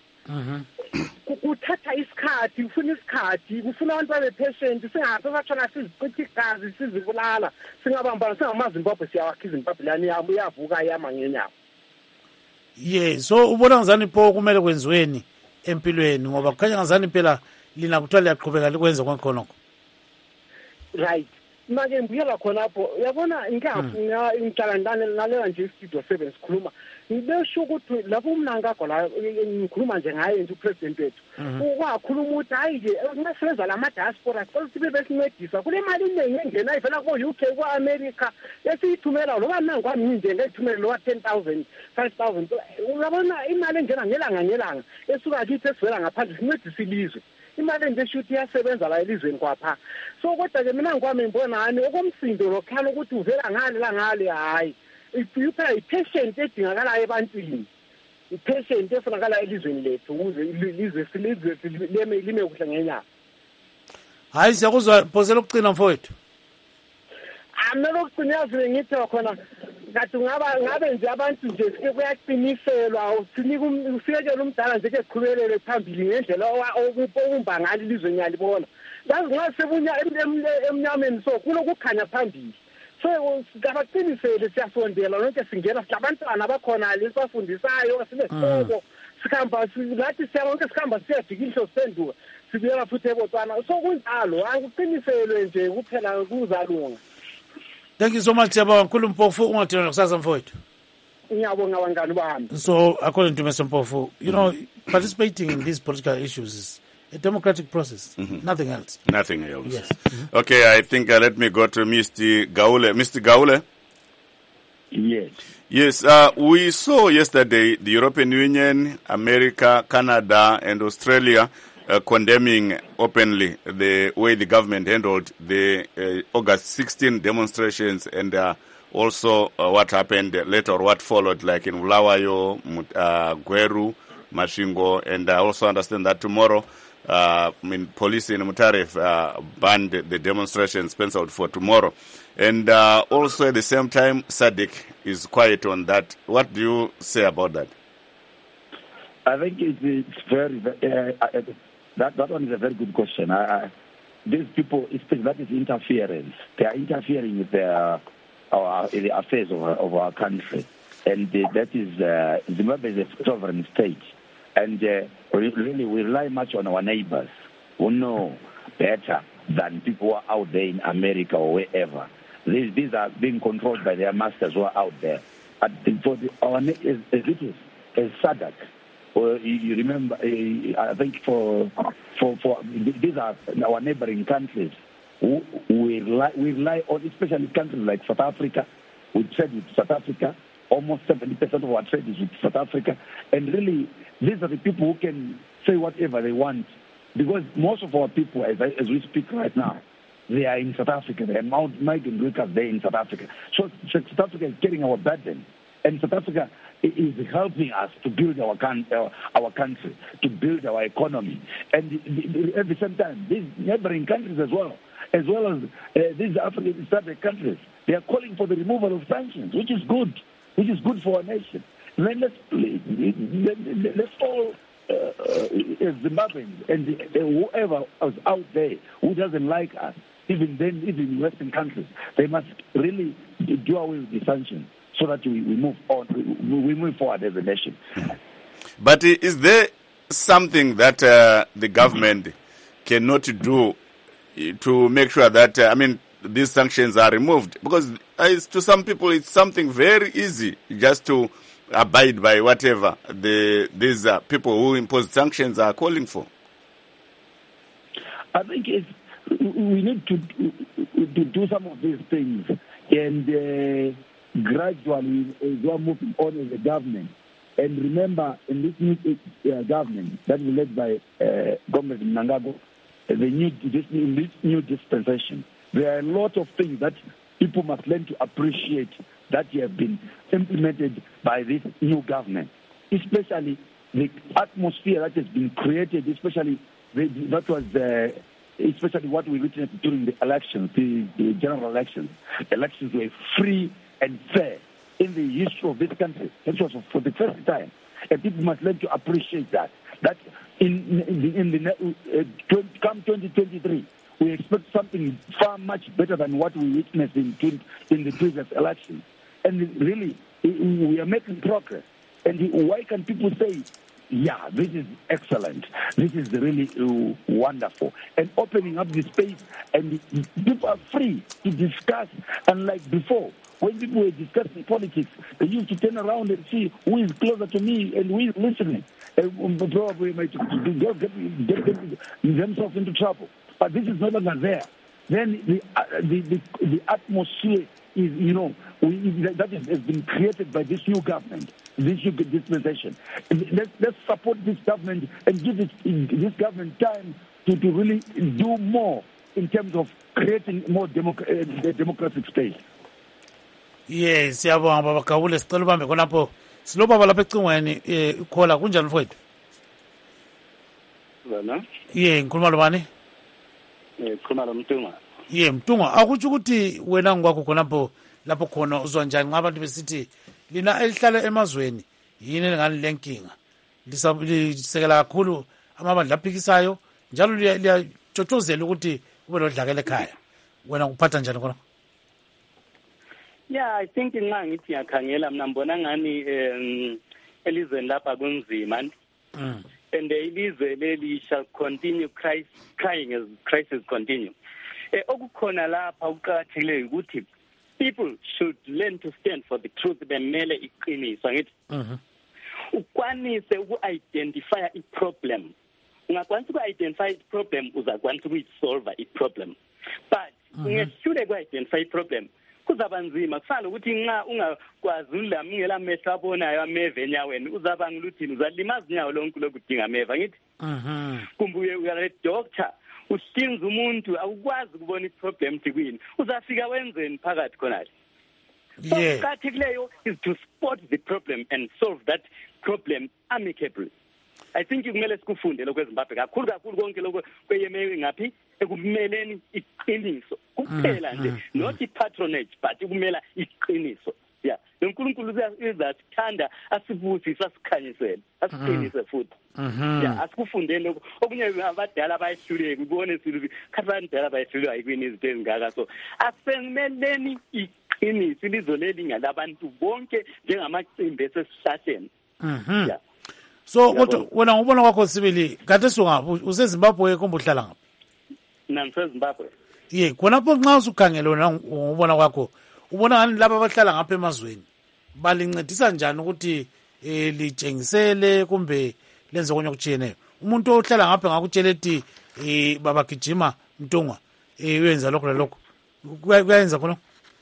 Speaker 7: Kuthatha isikhathi, ufuna isikhathi, ufuna abantu babe patient, singathi sathona siziqithi igazi sizibulala, singabambana singamaZimbabwe siyawakha iZimbabwe lani yami uyavuka yama ngenyawo.
Speaker 1: Yeah, so ubona ngazani pho kumele kwenziweni empilweni ngoba kukhanya ngazani phela lina kuthiwa liyaqhubeka likwenze konke.
Speaker 7: Right. Manje ngibuyela khonapho uyabona ngihlala naleyo nje istudio 7 sikhuluma ngibesho ukuthi lapho umnankakho la ngikhuluma nje ngaye nje upresident wethu ukwakhuluma ukuthi hayi nje masenza la diaspora sibe besincedisa kule mali iningi engena ivela ko UK ko America esiyithumela lo bana kwami nje ngithumela lo 10,000 5,000 uyabona imali engena ngelanga esuka kithi esivela ngaphandle sincedisa ilizwe imali nje shuthi iyasebenza la elizweni kwapha so kodwa ke mina ngikwami ngibona ngani okomsindo lokhala ukuthi uvela ngale hayi iphela i-patient edingakalayo ebantwini i-patient efunakala elizweni lethu ukuze ilizwe lime kuhle ngenyanga.
Speaker 1: Hayi siyakuzwa phosela ukucina mfowethu.
Speaker 7: Mina lokugcina yazi ngithi khona ngathi ngabe nje abantu nje sike kuyaqiniselwa ufikele umdala nje eqhubelele phambili ngendlela okubumba ngalo ilizwe nyalibona yazi ngasebunya emnyameni so kulokukhanya phambili so ngabaqinisele siyasondela lonke singena silabantwana abakhona lesibafundisayo sinesoko sikhamba silathi siyabonke sikhamba siyadikisho senduka sibuyela futhi eBotswana so kunjalo akuqiniselwe nje kuphela kuzalunga.
Speaker 1: Thank you so much, Siyabonga kakhulu Mpofu, ungathina nokusasa mfowethu.
Speaker 7: Ngiyabonga bangani bami.
Speaker 1: So, according to Mr. Mpofu, you know, participating in these political issues is a democratic process, nothing else.
Speaker 2: Nothing else.
Speaker 1: Yes.
Speaker 2: Okay, I think let me go to Mr. Gaule. Mr. Gaule?
Speaker 3: Yes.
Speaker 2: Yes, we saw yesterday the European Union, America, Canada, and Australia condemning openly the way the government handled the August 16 demonstrations and also what happened later or what followed, like in Bulawayo, Gweru, Mashingo, and I also understand that tomorrow police in Mutare banned the demonstrations penciled for tomorrow. And also at the same time, SADC is quiet on that. What do you say about that?
Speaker 3: I think it's very that one is a very good question. These people, that is interference. They are interfering with the affairs of our country, and that is Zimbabwe is a sovereign state, and really we rely much on our neighbors who know better than people who are out there in America or wherever. These are being controlled by their masters who are out there. But for as SADC. Or you remember, I think for these are our neighboring countries. We rely on, especially countries like South Africa. We trade with South Africa. Almost 70% of our trade is with South Africa. And really, these are the people who can say whatever they want. Because most of our people, as we speak right now, they are in South Africa. They are migrant workers there in South Africa. So South Africa is carrying our burden. And South Africa is helping us to build our country, to build our economy. And at the same time, these neighboring countries as well as these African countries, they are calling for the removal of sanctions, which is good. which is good for our nation. Then let's all, as Zimbabweans and whoever is out there who doesn't like us, even in Western countries, they must really do away with the sanctions so that we move on, we move forward as a nation.
Speaker 2: But is there something that the government cannot do to make sure that, these sanctions are removed? Because to some people, it's something very easy just to abide by whatever these people who impose sanctions are calling for.
Speaker 3: I think we need to do some of these things and gradually as we are moving on as a government. And remember, in this new government that is led by Comrade Mnangagwa, this new dispensation, there are a lot of things that people must learn to appreciate that have been implemented by this new government, especially the atmosphere that has been created, especially especially what we witnessed during the elections, the general elections. Elections were free and fair in the history of this country. It was for the first time, and people must learn to appreciate that. That come 2023, we expect something far much better than what we witnessed in the previous elections. And really, we are making progress. And why can people say, yeah, this is excellent, this is really wonderful, and opening up the space, and people are free to discuss, unlike before. When people were discussing politics, they used to turn around and see who is closer to me and who is listening. Probably might get themselves into trouble. But this is no longer there. Then the atmosphere is, that has been created by this new government, this new dispensation. Let's support this government and give this government time to really do more in terms of creating more democratic space.
Speaker 1: Yes, siyabonga baba Gawule, sicela ubambe khonapho. Silobaba lapha ecingweni ukhola kunjani mfowethu?
Speaker 8: Wena?
Speaker 1: Ngikhuluma lobani?
Speaker 8: Khona lo Mtungwa.
Speaker 1: Mtungwa, akutsho ukuthi wena ngokwakho khonapho lapho khona uzwa njani ngabantu besithi lina elihlala emazweni yini ngani lenkinga? Lisekela kakhulu amabandla aphikisayo njalo liyatshotshozela ukuthi kube lodlakela ekhaya. Wena kuphatha njani khona?
Speaker 8: Yeah, I think nxa ngithi ngiyakhangela mina ngibona ngani elizweni lapha kunzima and ilizwe leli shall continue crying as crisis continue. Okukhona lapha ukuqakathekileyo ukuthi people should learn to stand for the truth bemele iqiniso ngithi ukwanise uku-identify i-problem. Ungakwanisa uku-identify i-problem uzakwanisa ukuyisolva i-problem, but ungehlule ku-identify i-problem kuzaba nzima. Kufana ukuthi nxa ungakwazi ungela mehlo abonayo ameva enyaweni uzaba ngiluthini, uzalimaza inyawo lonke lokudinga ameva ngithi kumbe uyale doctor uhlinza umuntu awukwazi ukubona i-problem tikwini, uzafika wenzeni phakathi khonale? So kuqakathekileyo is to spot the problem and solve that problem amicably. I think kumele sikufunde lokho eZimbabwe kakhulu konke lokho kweyemewe ngaphi ekumeleni iqiniso kuphela nje, not i-patronage but ukumela iqiniso. Yeah, uNkulunkulu uzasithanda asibusise asikhanyisele asiqinise futhi. Yeah, asikufundeni lokho okunye abadala bayehluleka ubone silubi khathi abadala bayehluleka yikwini izinto ezingaka. So asemeleni iqiniso ilizwe leli ngalabantu bonke njengamacimbi esesihlahleni. Yeah.
Speaker 1: So kodwa wena ngubona kwakho sibili kade sungaphi useZimbabwe kumbe uhlala ngaphi?
Speaker 8: NangiseZimbabwe.
Speaker 1: Khonapho nxa usukhangela wena ngubona kwakho ubona ngani laba abahlala ngapha emazweni balincedisa njani ukuthi litshengisele kumbe lenze konke okutshiyeneyo? Umuntu ohlala ngapha ngakutshela ethi babagijima Mtungwa uyenza lokho lalokho kuyenza khona?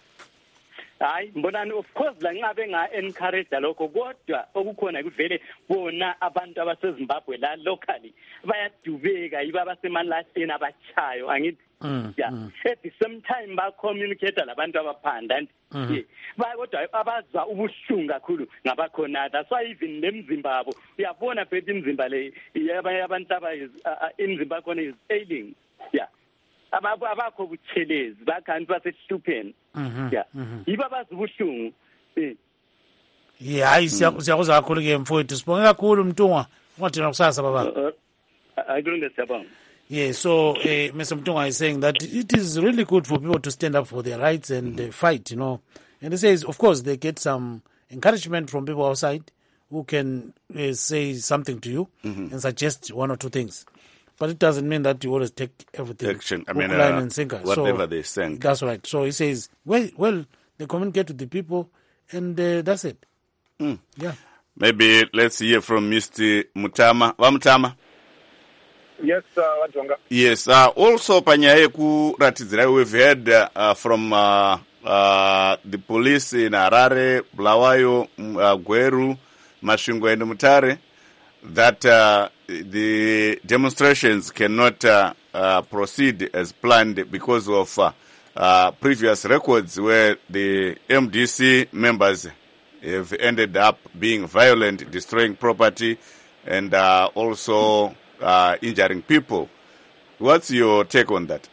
Speaker 8: Hayi mbonani, of course la ngingabe encourage lokho, kodwa okukhona kuvele bona abantu abaseZimbabwe la locally bayadubeka yiba basemalahleni abachayo angithi. At the same time ba communicate labantu abaphanda kodwa abazwa ubuhlungu kakhulu ngabakhona. That's why even nemzimba yabo uyabona phethe imizimba le yabanye abantu imizimba khona is ailing. Abakho butshelezi bakanti basehlupheni. Yiba bazi ubuhlungu.
Speaker 1: Yeah, hayi siyakuzwa kakhulu ke mfowethu. Sibonge kakhulu Mtungwa. Ungathina kusasa baba.
Speaker 8: Akulungile siyabonga.
Speaker 1: Yeah, so Mr. Mtungwa is saying that it is really good for people to stand up for their rights and fight, And he says, of course, they get some encouragement from people outside who can say something to you and suggest one or two things. But it doesn't mean that you always take everything.
Speaker 2: Action. I
Speaker 1: mean,
Speaker 2: line
Speaker 1: and sinker.
Speaker 2: Whatever they send.
Speaker 1: That's right. So he says, well, they communicate to the people and that's it. Yeah.
Speaker 2: Maybe let's hear from Mr. Mutama. Mutama.
Speaker 5: Yes, Wajonga.
Speaker 2: Yes. Also, panyaya kuratidzira, we've heard from the police in Harare, Bulawayo, Gweru, Masvingo and Mutare that the demonstrations cannot proceed as planned because of previous records where the MDC members have ended up being violent, destroying property, and also injuring people. What's your take on that?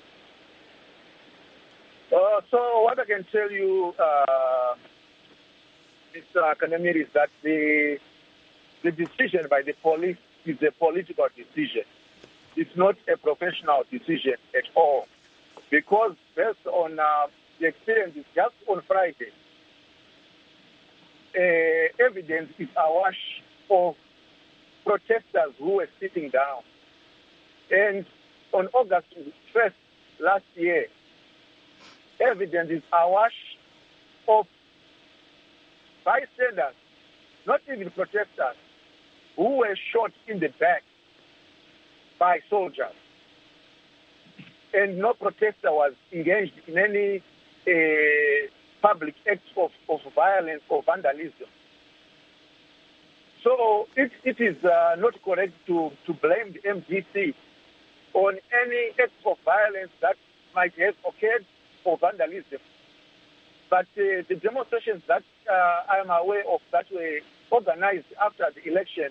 Speaker 5: So what I can tell you, Mr. Kanamir, is that the decision by the police is a political decision. It's not a professional decision at all. Because based on the experiences just on Friday, evidence is awash of protesters who were sitting down. And on August 1st last year, evidence is awash of bystanders, not even protesters, who were shot in the back by soldiers. And no protester was engaged in any public acts of violence or vandalism. So it is not correct to blame the MDC on any act of violence that might have occurred or vandalism. But the demonstrations that I am aware of that were organized after the election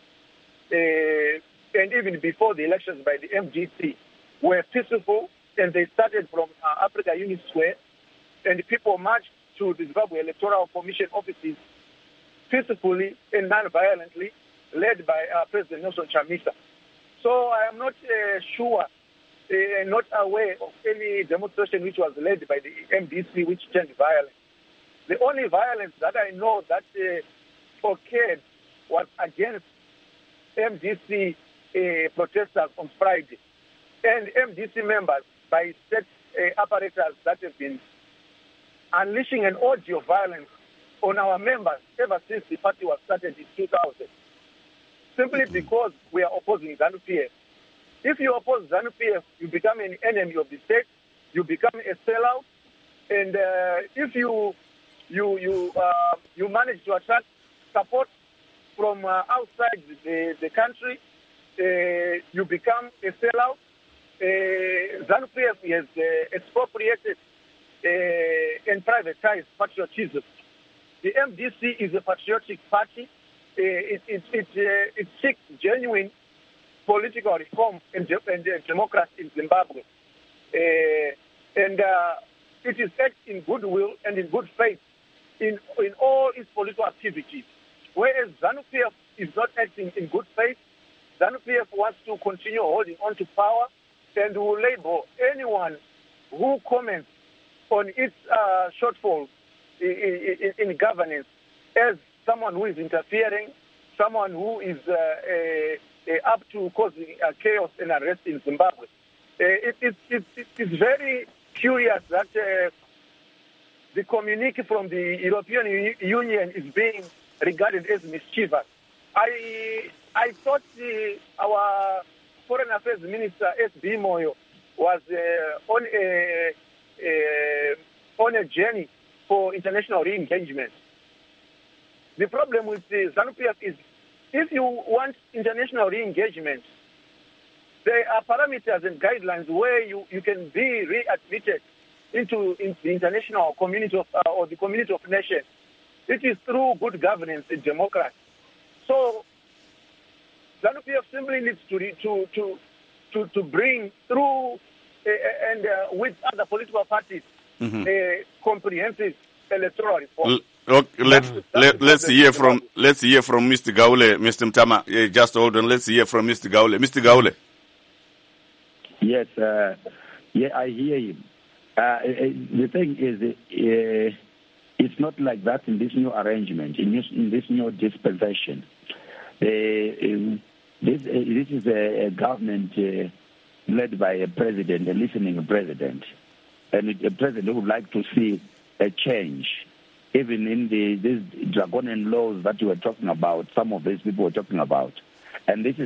Speaker 5: and even before the elections by the MDC were peaceful, and they started from Africa Unit Square, and people marched to the Zimbabwe Electoral Commission offices peacefully and non-violently, led by President Nelson Chamisa. So I am not sure and not aware of any demonstration which was led by the MDC which turned violent. The only violence that I know that occurred was against MDC protesters on Friday, and MDC members by state apparatus that have been unleashing an orgy of violence on our members ever since the party was started in 2000, simply because we are opposing ZANU-PF. If you oppose ZANU-PF, you become an enemy of the state, you become a sellout, and if you manage to attract support from outside the country, you become a sellout. ZANU-PF has expropriated and privatized patriotism. The MDC is a patriotic party. It seeks genuine political reform and democracy in Zimbabwe. And it is acts in goodwill and in good faith in all its political activities. Whereas ZANU-PF is not acting in good faith, ZANU-PF wants to continue holding on to power and will label anyone who comments on its shortfalls in governance as someone who is interfering, someone who is up to causing chaos and unrest in Zimbabwe. It's very curious that the communique from the European Union is being regarded as mischievous. I thought our Foreign Affairs Minister S.B. Moyo was on a journey for international re-engagement. The problem with the ZANU-PF is if you want international re-engagement, there are parameters and guidelines where you can be readmitted into the international community or the community of nations. It is through good governance and democracy. So ZANU-PF simply needs to bring through and with other political parties a comprehensive electoral reform.
Speaker 2: Okay, let's hear from Mr. Gaule, Mr. Mtama. Just hold on. Let's hear from Mr. Gaule. Mr. Gaule.
Speaker 3: Yes, I hear him. The thing is, it's not like that in this new arrangement, in this new dispensation. This is a government led by a president, a listening president, and a president would like to see a change. Even in these draconian laws that you were talking about, some of these people were talking about, and this is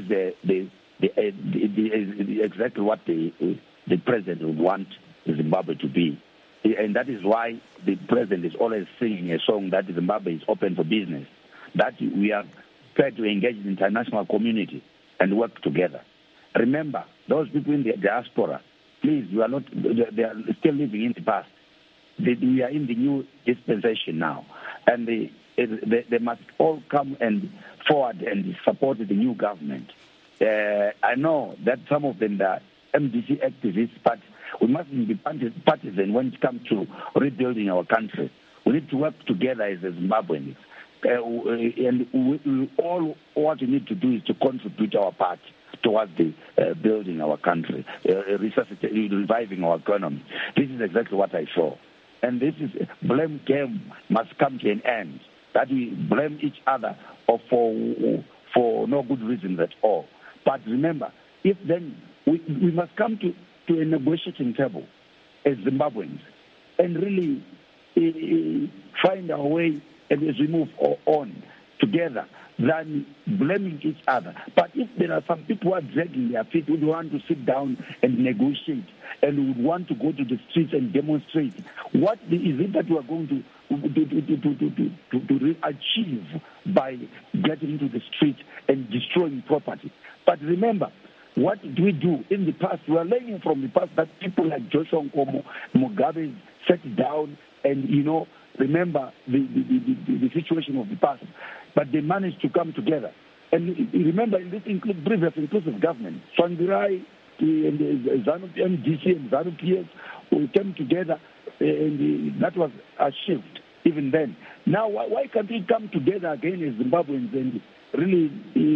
Speaker 3: exactly what the president would want Zimbabwe to be, and that is why the president is always singing a song that Zimbabwe is open for business, that we are prepared to engage the international community and work together. Remember, those people in the diaspora, please, you are not; they are still living in the past. We are in the new dispensation now, and they must all come and forward and support the new government. I know that some of them are MDC activists, but we mustn't be partisan when it comes to rebuilding our country. We need to work together as Zimbabweans, and we all what we need to do is to contribute our part towards the building our country, reviving our economy. This is exactly what I saw. And this is blame game must come to an end. That we blame each other for no good reasons at all. But remember, if then we must come to a negotiating table as Zimbabweans and really find our way and as we move on together than blaming each other. But if there are some people who are dragging their feet, who want to sit down and negotiate and would want to go to the streets and demonstrate, what is it that we are going to achieve by getting into the street and destroying property? But remember, what do we do in the past? We are learning from the past that people like Joshua Nkomo, Mugabe sat down and, remember the situation of the past. But they managed to come together. And remember, in this previous inclusive government, Swangirai and ZANU MDC and ZANU PS, we came together, and that was achieved even then. Now, why can't we come together again as Zimbabweans and really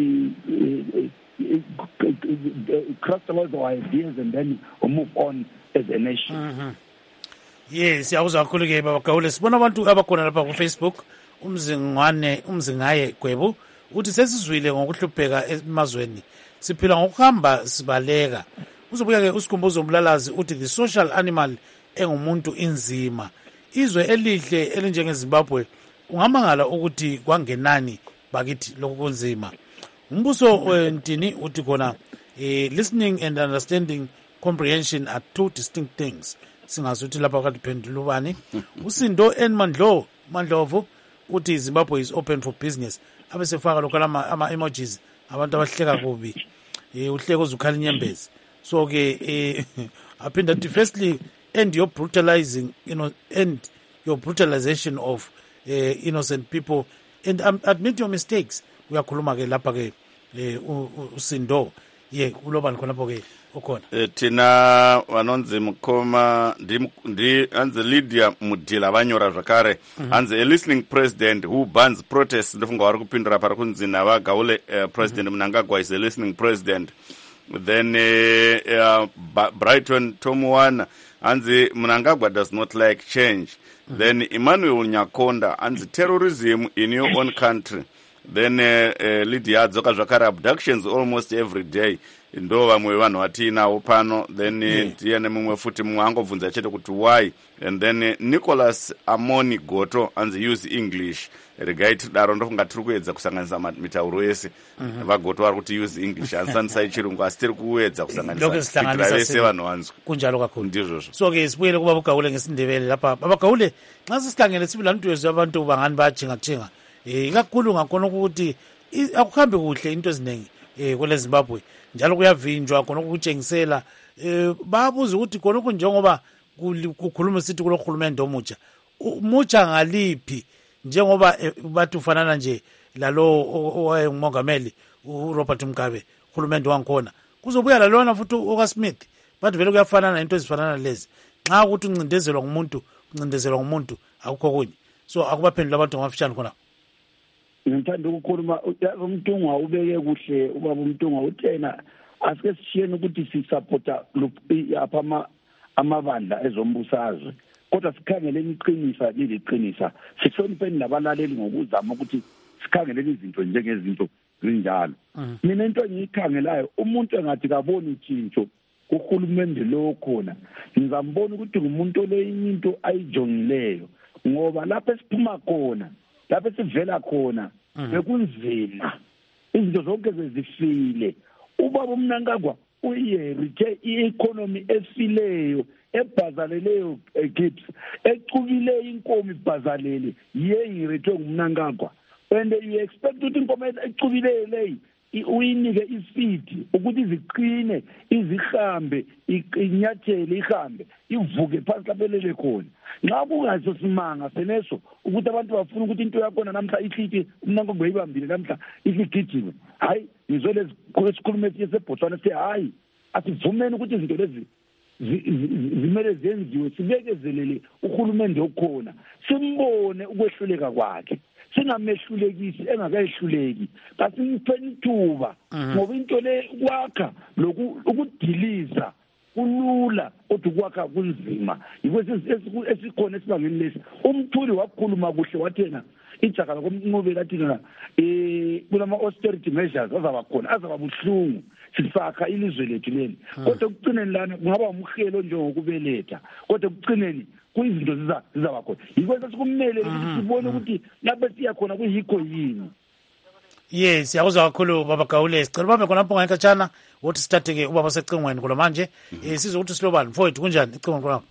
Speaker 3: crystallize our ideas and then move on as a nation?
Speaker 1: Mm-hmm. Yes, siyakuzwa kakhulu ke baba Gaule. Sibona abantu abakhona lapha ku Facebook. Umzingaye Gwebu uthi sesizwile ngokuhlupheka emazweni, siphila ngokuhamba sibaleka. Uzobuya ke usikhumbuzo Mlalazi uthi the social animal engumuntu inzima. Izwe elihle elinjenge Zimbabwe ungamangala ukuthi kwangenani bakithi lokunzima. Umbuso Ntini uthi khona listening and understanding comprehension are two distinct things. Singazuthi lapha kadiphendula ubani. Usindo Mandlovu uthi Zimbabwe is open for business. Abesefaka lokho ama emojis abantu abahleka kubi. Uhleko uzukhala inyembezi. So ke aphinda to firstly end your brutalization of innocent people and admit your mistakes. Uyakhuluma ke lapha ke usindo ulobani khona lapho ke ukhona.
Speaker 2: Tina vanonzi mukoma ndi anze Lydia Mudila vanyora zvakare anze a listening president who bans protests ndofunga vari kupindura pari kunzi navagaule president Mnangagwa is a listening president. Then Brighton Tomuwana anze Mnangagwa does not like change. Then Emmanuel Nyakonda anze terrorism in your own country. Then Lydia Dzoka zvakare abductions almost every day. Ndo vamwe vanhu vatinawo pano. Then tiene mumwe futi mumwe angobvunza chete kuti why. And then Nicholas Amoni Goto anzi use English. Regai tidaro ndofunga tiri kuedza kusanganisa mitauro yese. Vagoto vari kuti use English ansandisa chirungu asi tiri kuedza kusanganisa kuitira vese vanhu vanzwa.
Speaker 1: Kunjalo kakhulu.
Speaker 2: Ndizvozvo.
Speaker 1: So ke sibuyele kuba Gaule ngesindebele lapha. Baba Gaule nxa sihlangene sibila ntwezi abantu bangani bajinga ikakhulu ngakhona ukuthi akuhambe kuhle into eziningi kwele Zimbabwe njalo kuyavinjwa khona ukutshengisela babuza ukuthi khona njengoba kukhuluma sithi kulo khulumende omutsha ngaliphi njengoba bathi ufanana nje lalo owayengumongameli uRobert Mugabe khulumende wangikhona kuzobuya lalona futhi okaSmith bathi vele kuyafanana into ezifanana lezi nxa ukuthi uncindezelwa ngumuntu akukho kunye. so akubaphendula abantu ngafishane khona.
Speaker 3: Ngithanda ukukhuluma uMtunga ubeke kuhle ubaba uMtunga uthena asike sishiyene ukuthi sisupporta apha amabandla ezombusazwe kodwa sikhangeleni iqinisa liliqinisa sihlonipheni nabalaleli ngokuzama ukuthi sikhangeleni izinto njengezinto zinjalo. Mina into engiyikhangelayo umuntu engathi kaboni utshintsho kuhulumende lo khona ngizambona ukuthi ngumuntu oleyinye into ayijongileyo ngoba lapho esiphuma khona lapho sivela khona bekunzima izinto zonke zezifile ubaba uMnangagwa uyerite i-economy efileyo ebhazaleleyo Gibbs ecukile inkomo ibhazalele yeyirite nguMnangagwa and you expect ukuthi inkomo ecukile leyi uyinike isifidi ukuthi iziqine izihambe inyathele ihambe ivuke phansi laphelele khona nxa kungaso simanga seneso ukuthi abantu bafuna ukuthi into yakona namhla ihliti uMnangagwa ibambile namhla isigijime hayi ngizolezi kwesikhulume seBotswana sithi hayi asivumeni ukuthi izinto lezi zimele zenziwe sibekezelele uhulumende okhona simbone ukwehluleka kwakhe singamehlulekisi engakayehluleki kasimpheni ithuba ngoba into le kwakha ukudiliza kulula kodwa kwakha kunzima yikho esikhona esibangeni lesi umthuli wakhuluma kuhle wathena ijaga lokumnqobela thina kulama austerity measures azaba khona azaba buhlungu sisakha ilizwe lethu leli kodwa ukucineni lana kungaba umhelo njengokubeletha kodwa ukucineni kuyizinto zizaba khona yikho sesikumele ukuthi sibone ukuthi lapho siya khona kuyikho yini.
Speaker 1: Yes, siyakuzwa kakhulu baba Gawule. Sicela babe khona lapho ngayikhatshana wothi sithathe ke ubaba secingweni kulo manje. Sizokuthi silobani mfowethu kunjani icingweni kwakho?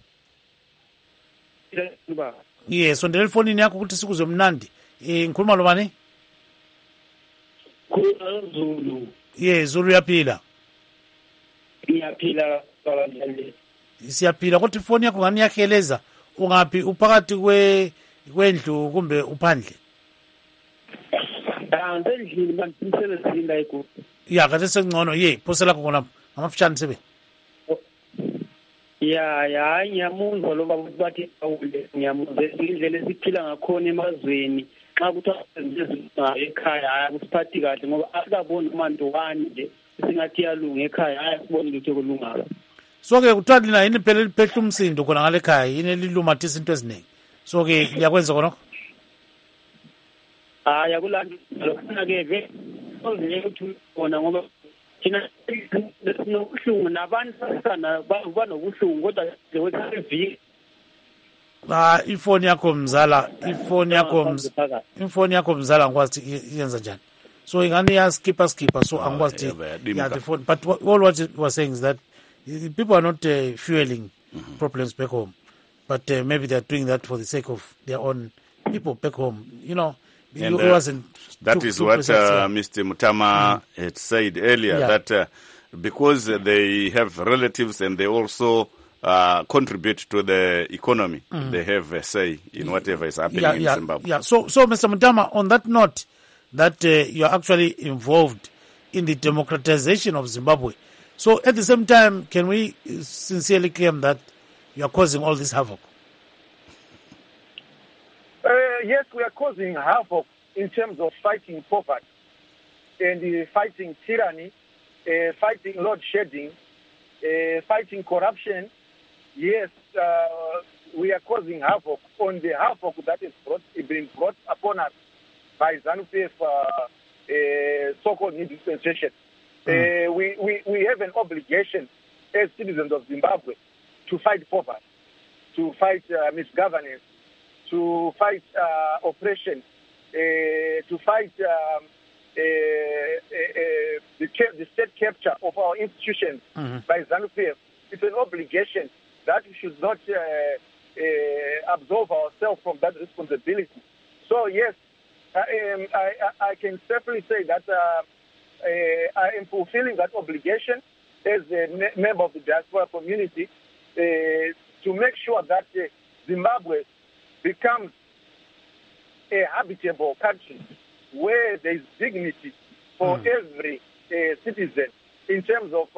Speaker 1: Yes, sondela ifonini yakho ukuthi sikuzwe mnandi. Ngikhuluma lo bani?
Speaker 9: Zulu.
Speaker 1: Yes, Zulu yaphila.
Speaker 9: Iyaphila kanjani?
Speaker 1: Siyaphila kodwa ifoni yakho ngani yaheleza ungapi uphakathi kwendlu kumbe uphandle?
Speaker 9: Ndendlini mangisebenzini la ego.
Speaker 1: Ya kade sengcono phosela khona ngamafishane sebe.
Speaker 9: Ya ngiyamuzwa lo baba bathi awule ngiyamuzwa indlela esiphila ngakhona emazweni xa kuthiwa senze ekhaya akusiphathi kahle ngoba akaboni umuntu wani nje singathi yalunga ekhaya ayasibona ukuthi kulungala.
Speaker 1: So ke kuthiwa lina yini phela liphehla umsindo khona ngale ekhaya yini lilumathisa into eziningi so ke liyakwenza khona
Speaker 9: yakulandela khona ke ozinye ukuthi khona ngoba thina sinobuhlungu nabantu basana banobuhlungu kodwa nje wesiviki
Speaker 1: ifoni yakho mzala ifoni yakho mzala angikwazi yenza njani so ingani ya skipper so angikwazi the phone but all what you were saying is that people are not fueling problems back home but maybe they are doing that for the sake of their own people back home
Speaker 2: and that is what Mr. Mutama had said earlier, that because they have relatives and they also contribute to the economy, they have a say in whatever is happening in Zimbabwe.
Speaker 1: Yeah. So Mr. Mutama, on that note, that you are actually involved in the democratization of Zimbabwe. So at the same time, can we sincerely claim that you are causing all this havoc?
Speaker 5: Yes, we are causing havoc in terms of fighting poverty and fighting tyranny, fighting load shedding, fighting corruption. Yes, we are causing havoc on the havoc that is being brought upon us by ZANU-PF so-called new dispensation. We have an obligation as citizens of Zimbabwe to fight poverty, to fight misgovernance, to fight oppression, to fight the state capture of our institutions by ZANU-PF. It's an obligation that we should not absolve ourselves from that responsibility. So yes, I can safely say that I am fulfilling that obligation as a member of the diaspora community to make sure that Zimbabwe becomes a habitable country where there is dignity for every citizen in terms of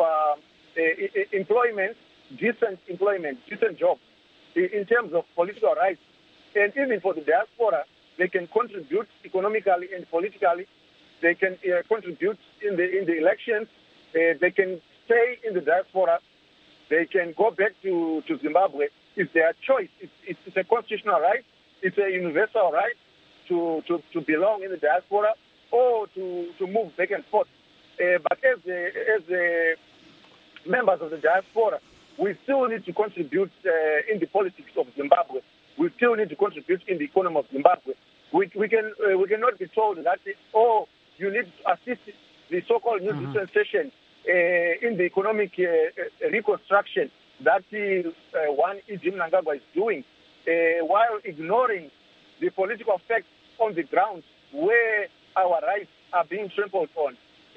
Speaker 5: employment, decent jobs, in terms of political rights, And even for the diaspora, they can contribute economically and politically. They can contribute in the elections. They can stay in the diaspora. They can go back to Zimbabwe. It's their choice. It's a constitutional right. It's a universal right to belong in the diaspora or to move back and forth. But as the members of the diaspora, we still need to contribute in the politics of Zimbabwe. We still need to contribute in the economy of Zimbabwe. We cannot be told that, you need to assist the so-called new dispensation in the economic reconstruction that one E.G. Mnangagwa is doing, while ignoring the political facts on the ground where our rights are being trampled on,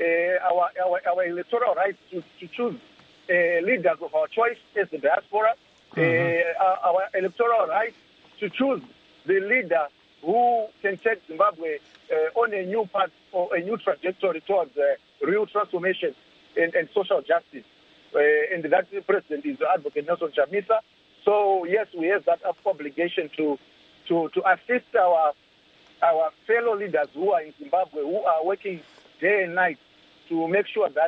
Speaker 5: our electoral rights to choose leaders of our choice as the diaspora, our electoral rights to choose the leader who can take Zimbabwe on a new path or a new trajectory towards real transformation and social justice. And that president is Advocate Nelson Chamisa. So yes, we have that obligation to assist our fellow leaders who are in Zimbabwe, who are working day and night to make sure that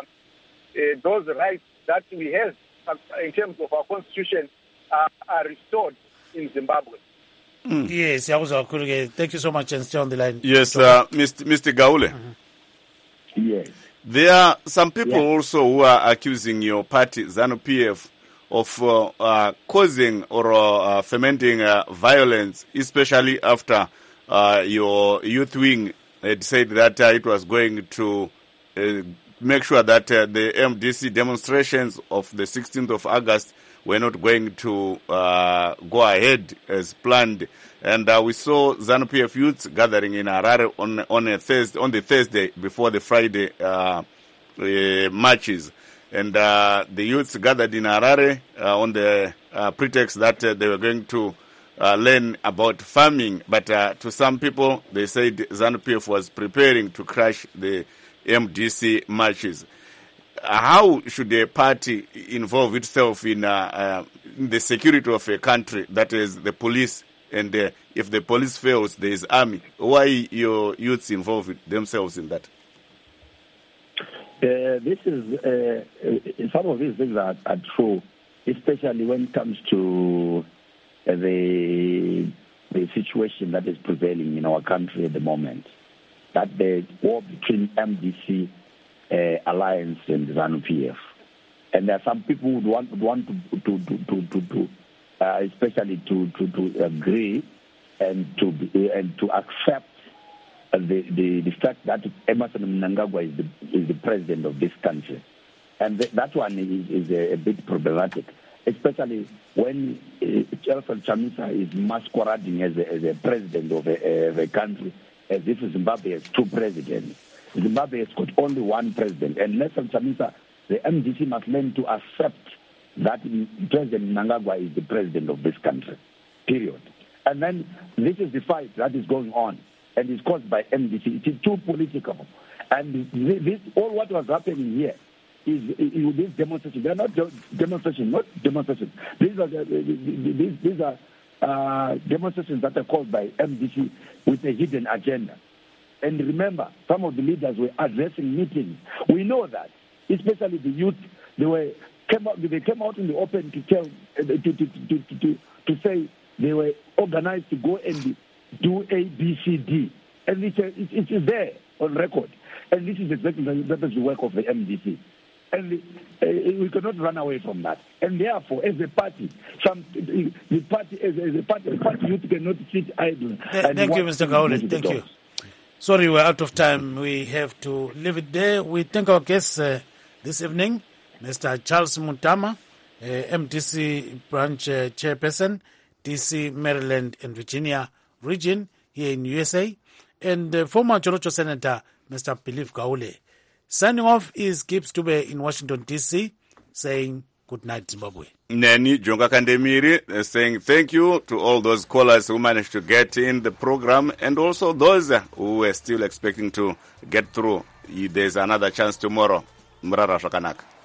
Speaker 5: those rights that we have in terms of our constitution are restored in Zimbabwe.
Speaker 1: Yes, thank you so much, and stay on the line.
Speaker 2: Yes, Mr. Gaule.
Speaker 3: Yes.
Speaker 2: There are some people also who are accusing your party, ZANU-PF, of causing or fomenting violence, especially after your youth wing had said that it was going to make sure that the MDC demonstrations of the 16th of August were not going to go ahead as planned. And we saw ZANU-PF youths gathering in Harare on the Thursday before the Friday marches. And the youths gathered in Harare on the pretext that they were going to learn about farming. But to some people, they said ZANU-PF was preparing to crash the MDC marches. How should a party involve itself in the security of a country, that is the police, and if the police fails, there is army? Why your youths involve themselves in that?
Speaker 3: This is some of these things are true, especially when it comes to the situation that is prevailing in our country at the moment. That the war between MDC alliance and ZANU-PF, and there are some people who would want to especially to agree and to accept the fact that Emmerson Mnangagwa is the president of this country, and that one is a bit problematic, especially when Nelson Chamisa is masquerading as a president of a country, as if Zimbabwe has two presidents. Zimbabwe has got only one president, and Nelson Chamisa, the MDC must learn to accept that President Mnangagwa is the president of this country, period. And then this is the fight that is going on, and it's caused by MDC. It is too political. And this all what was happening here is this demonstration. They are not demonstrations. These are demonstrations that are caused by MDC with a hidden agenda. And remember, some of the leaders were addressing meetings. We know that, especially the youth, they came out in the open to tell to say they were organized to go and do A, B, C, D, and it is there on record. And this is exactly the work of the MDC, and we cannot run away from that. And therefore, as a party, the party youth cannot sit idle.
Speaker 1: Thank you, Mr. Gaule. Thank you. Sorry, we're out of time. We have to leave it there. We thank our guests this evening, Mr. Charles Mutama, MDC branch chairperson, DC, Maryland, and Virginia region here in USA, and former Cholocho Senator, Mr. Philip Gaule. Signing off is Gibbs Dube in Washington, D.C., saying good night, Zimbabwe.
Speaker 2: Neni Jonga Kandemiri saying thank you to all those callers who managed to get in the program, and also those who were still expecting to get through. There's another chance tomorrow. Mrara Shakanaka.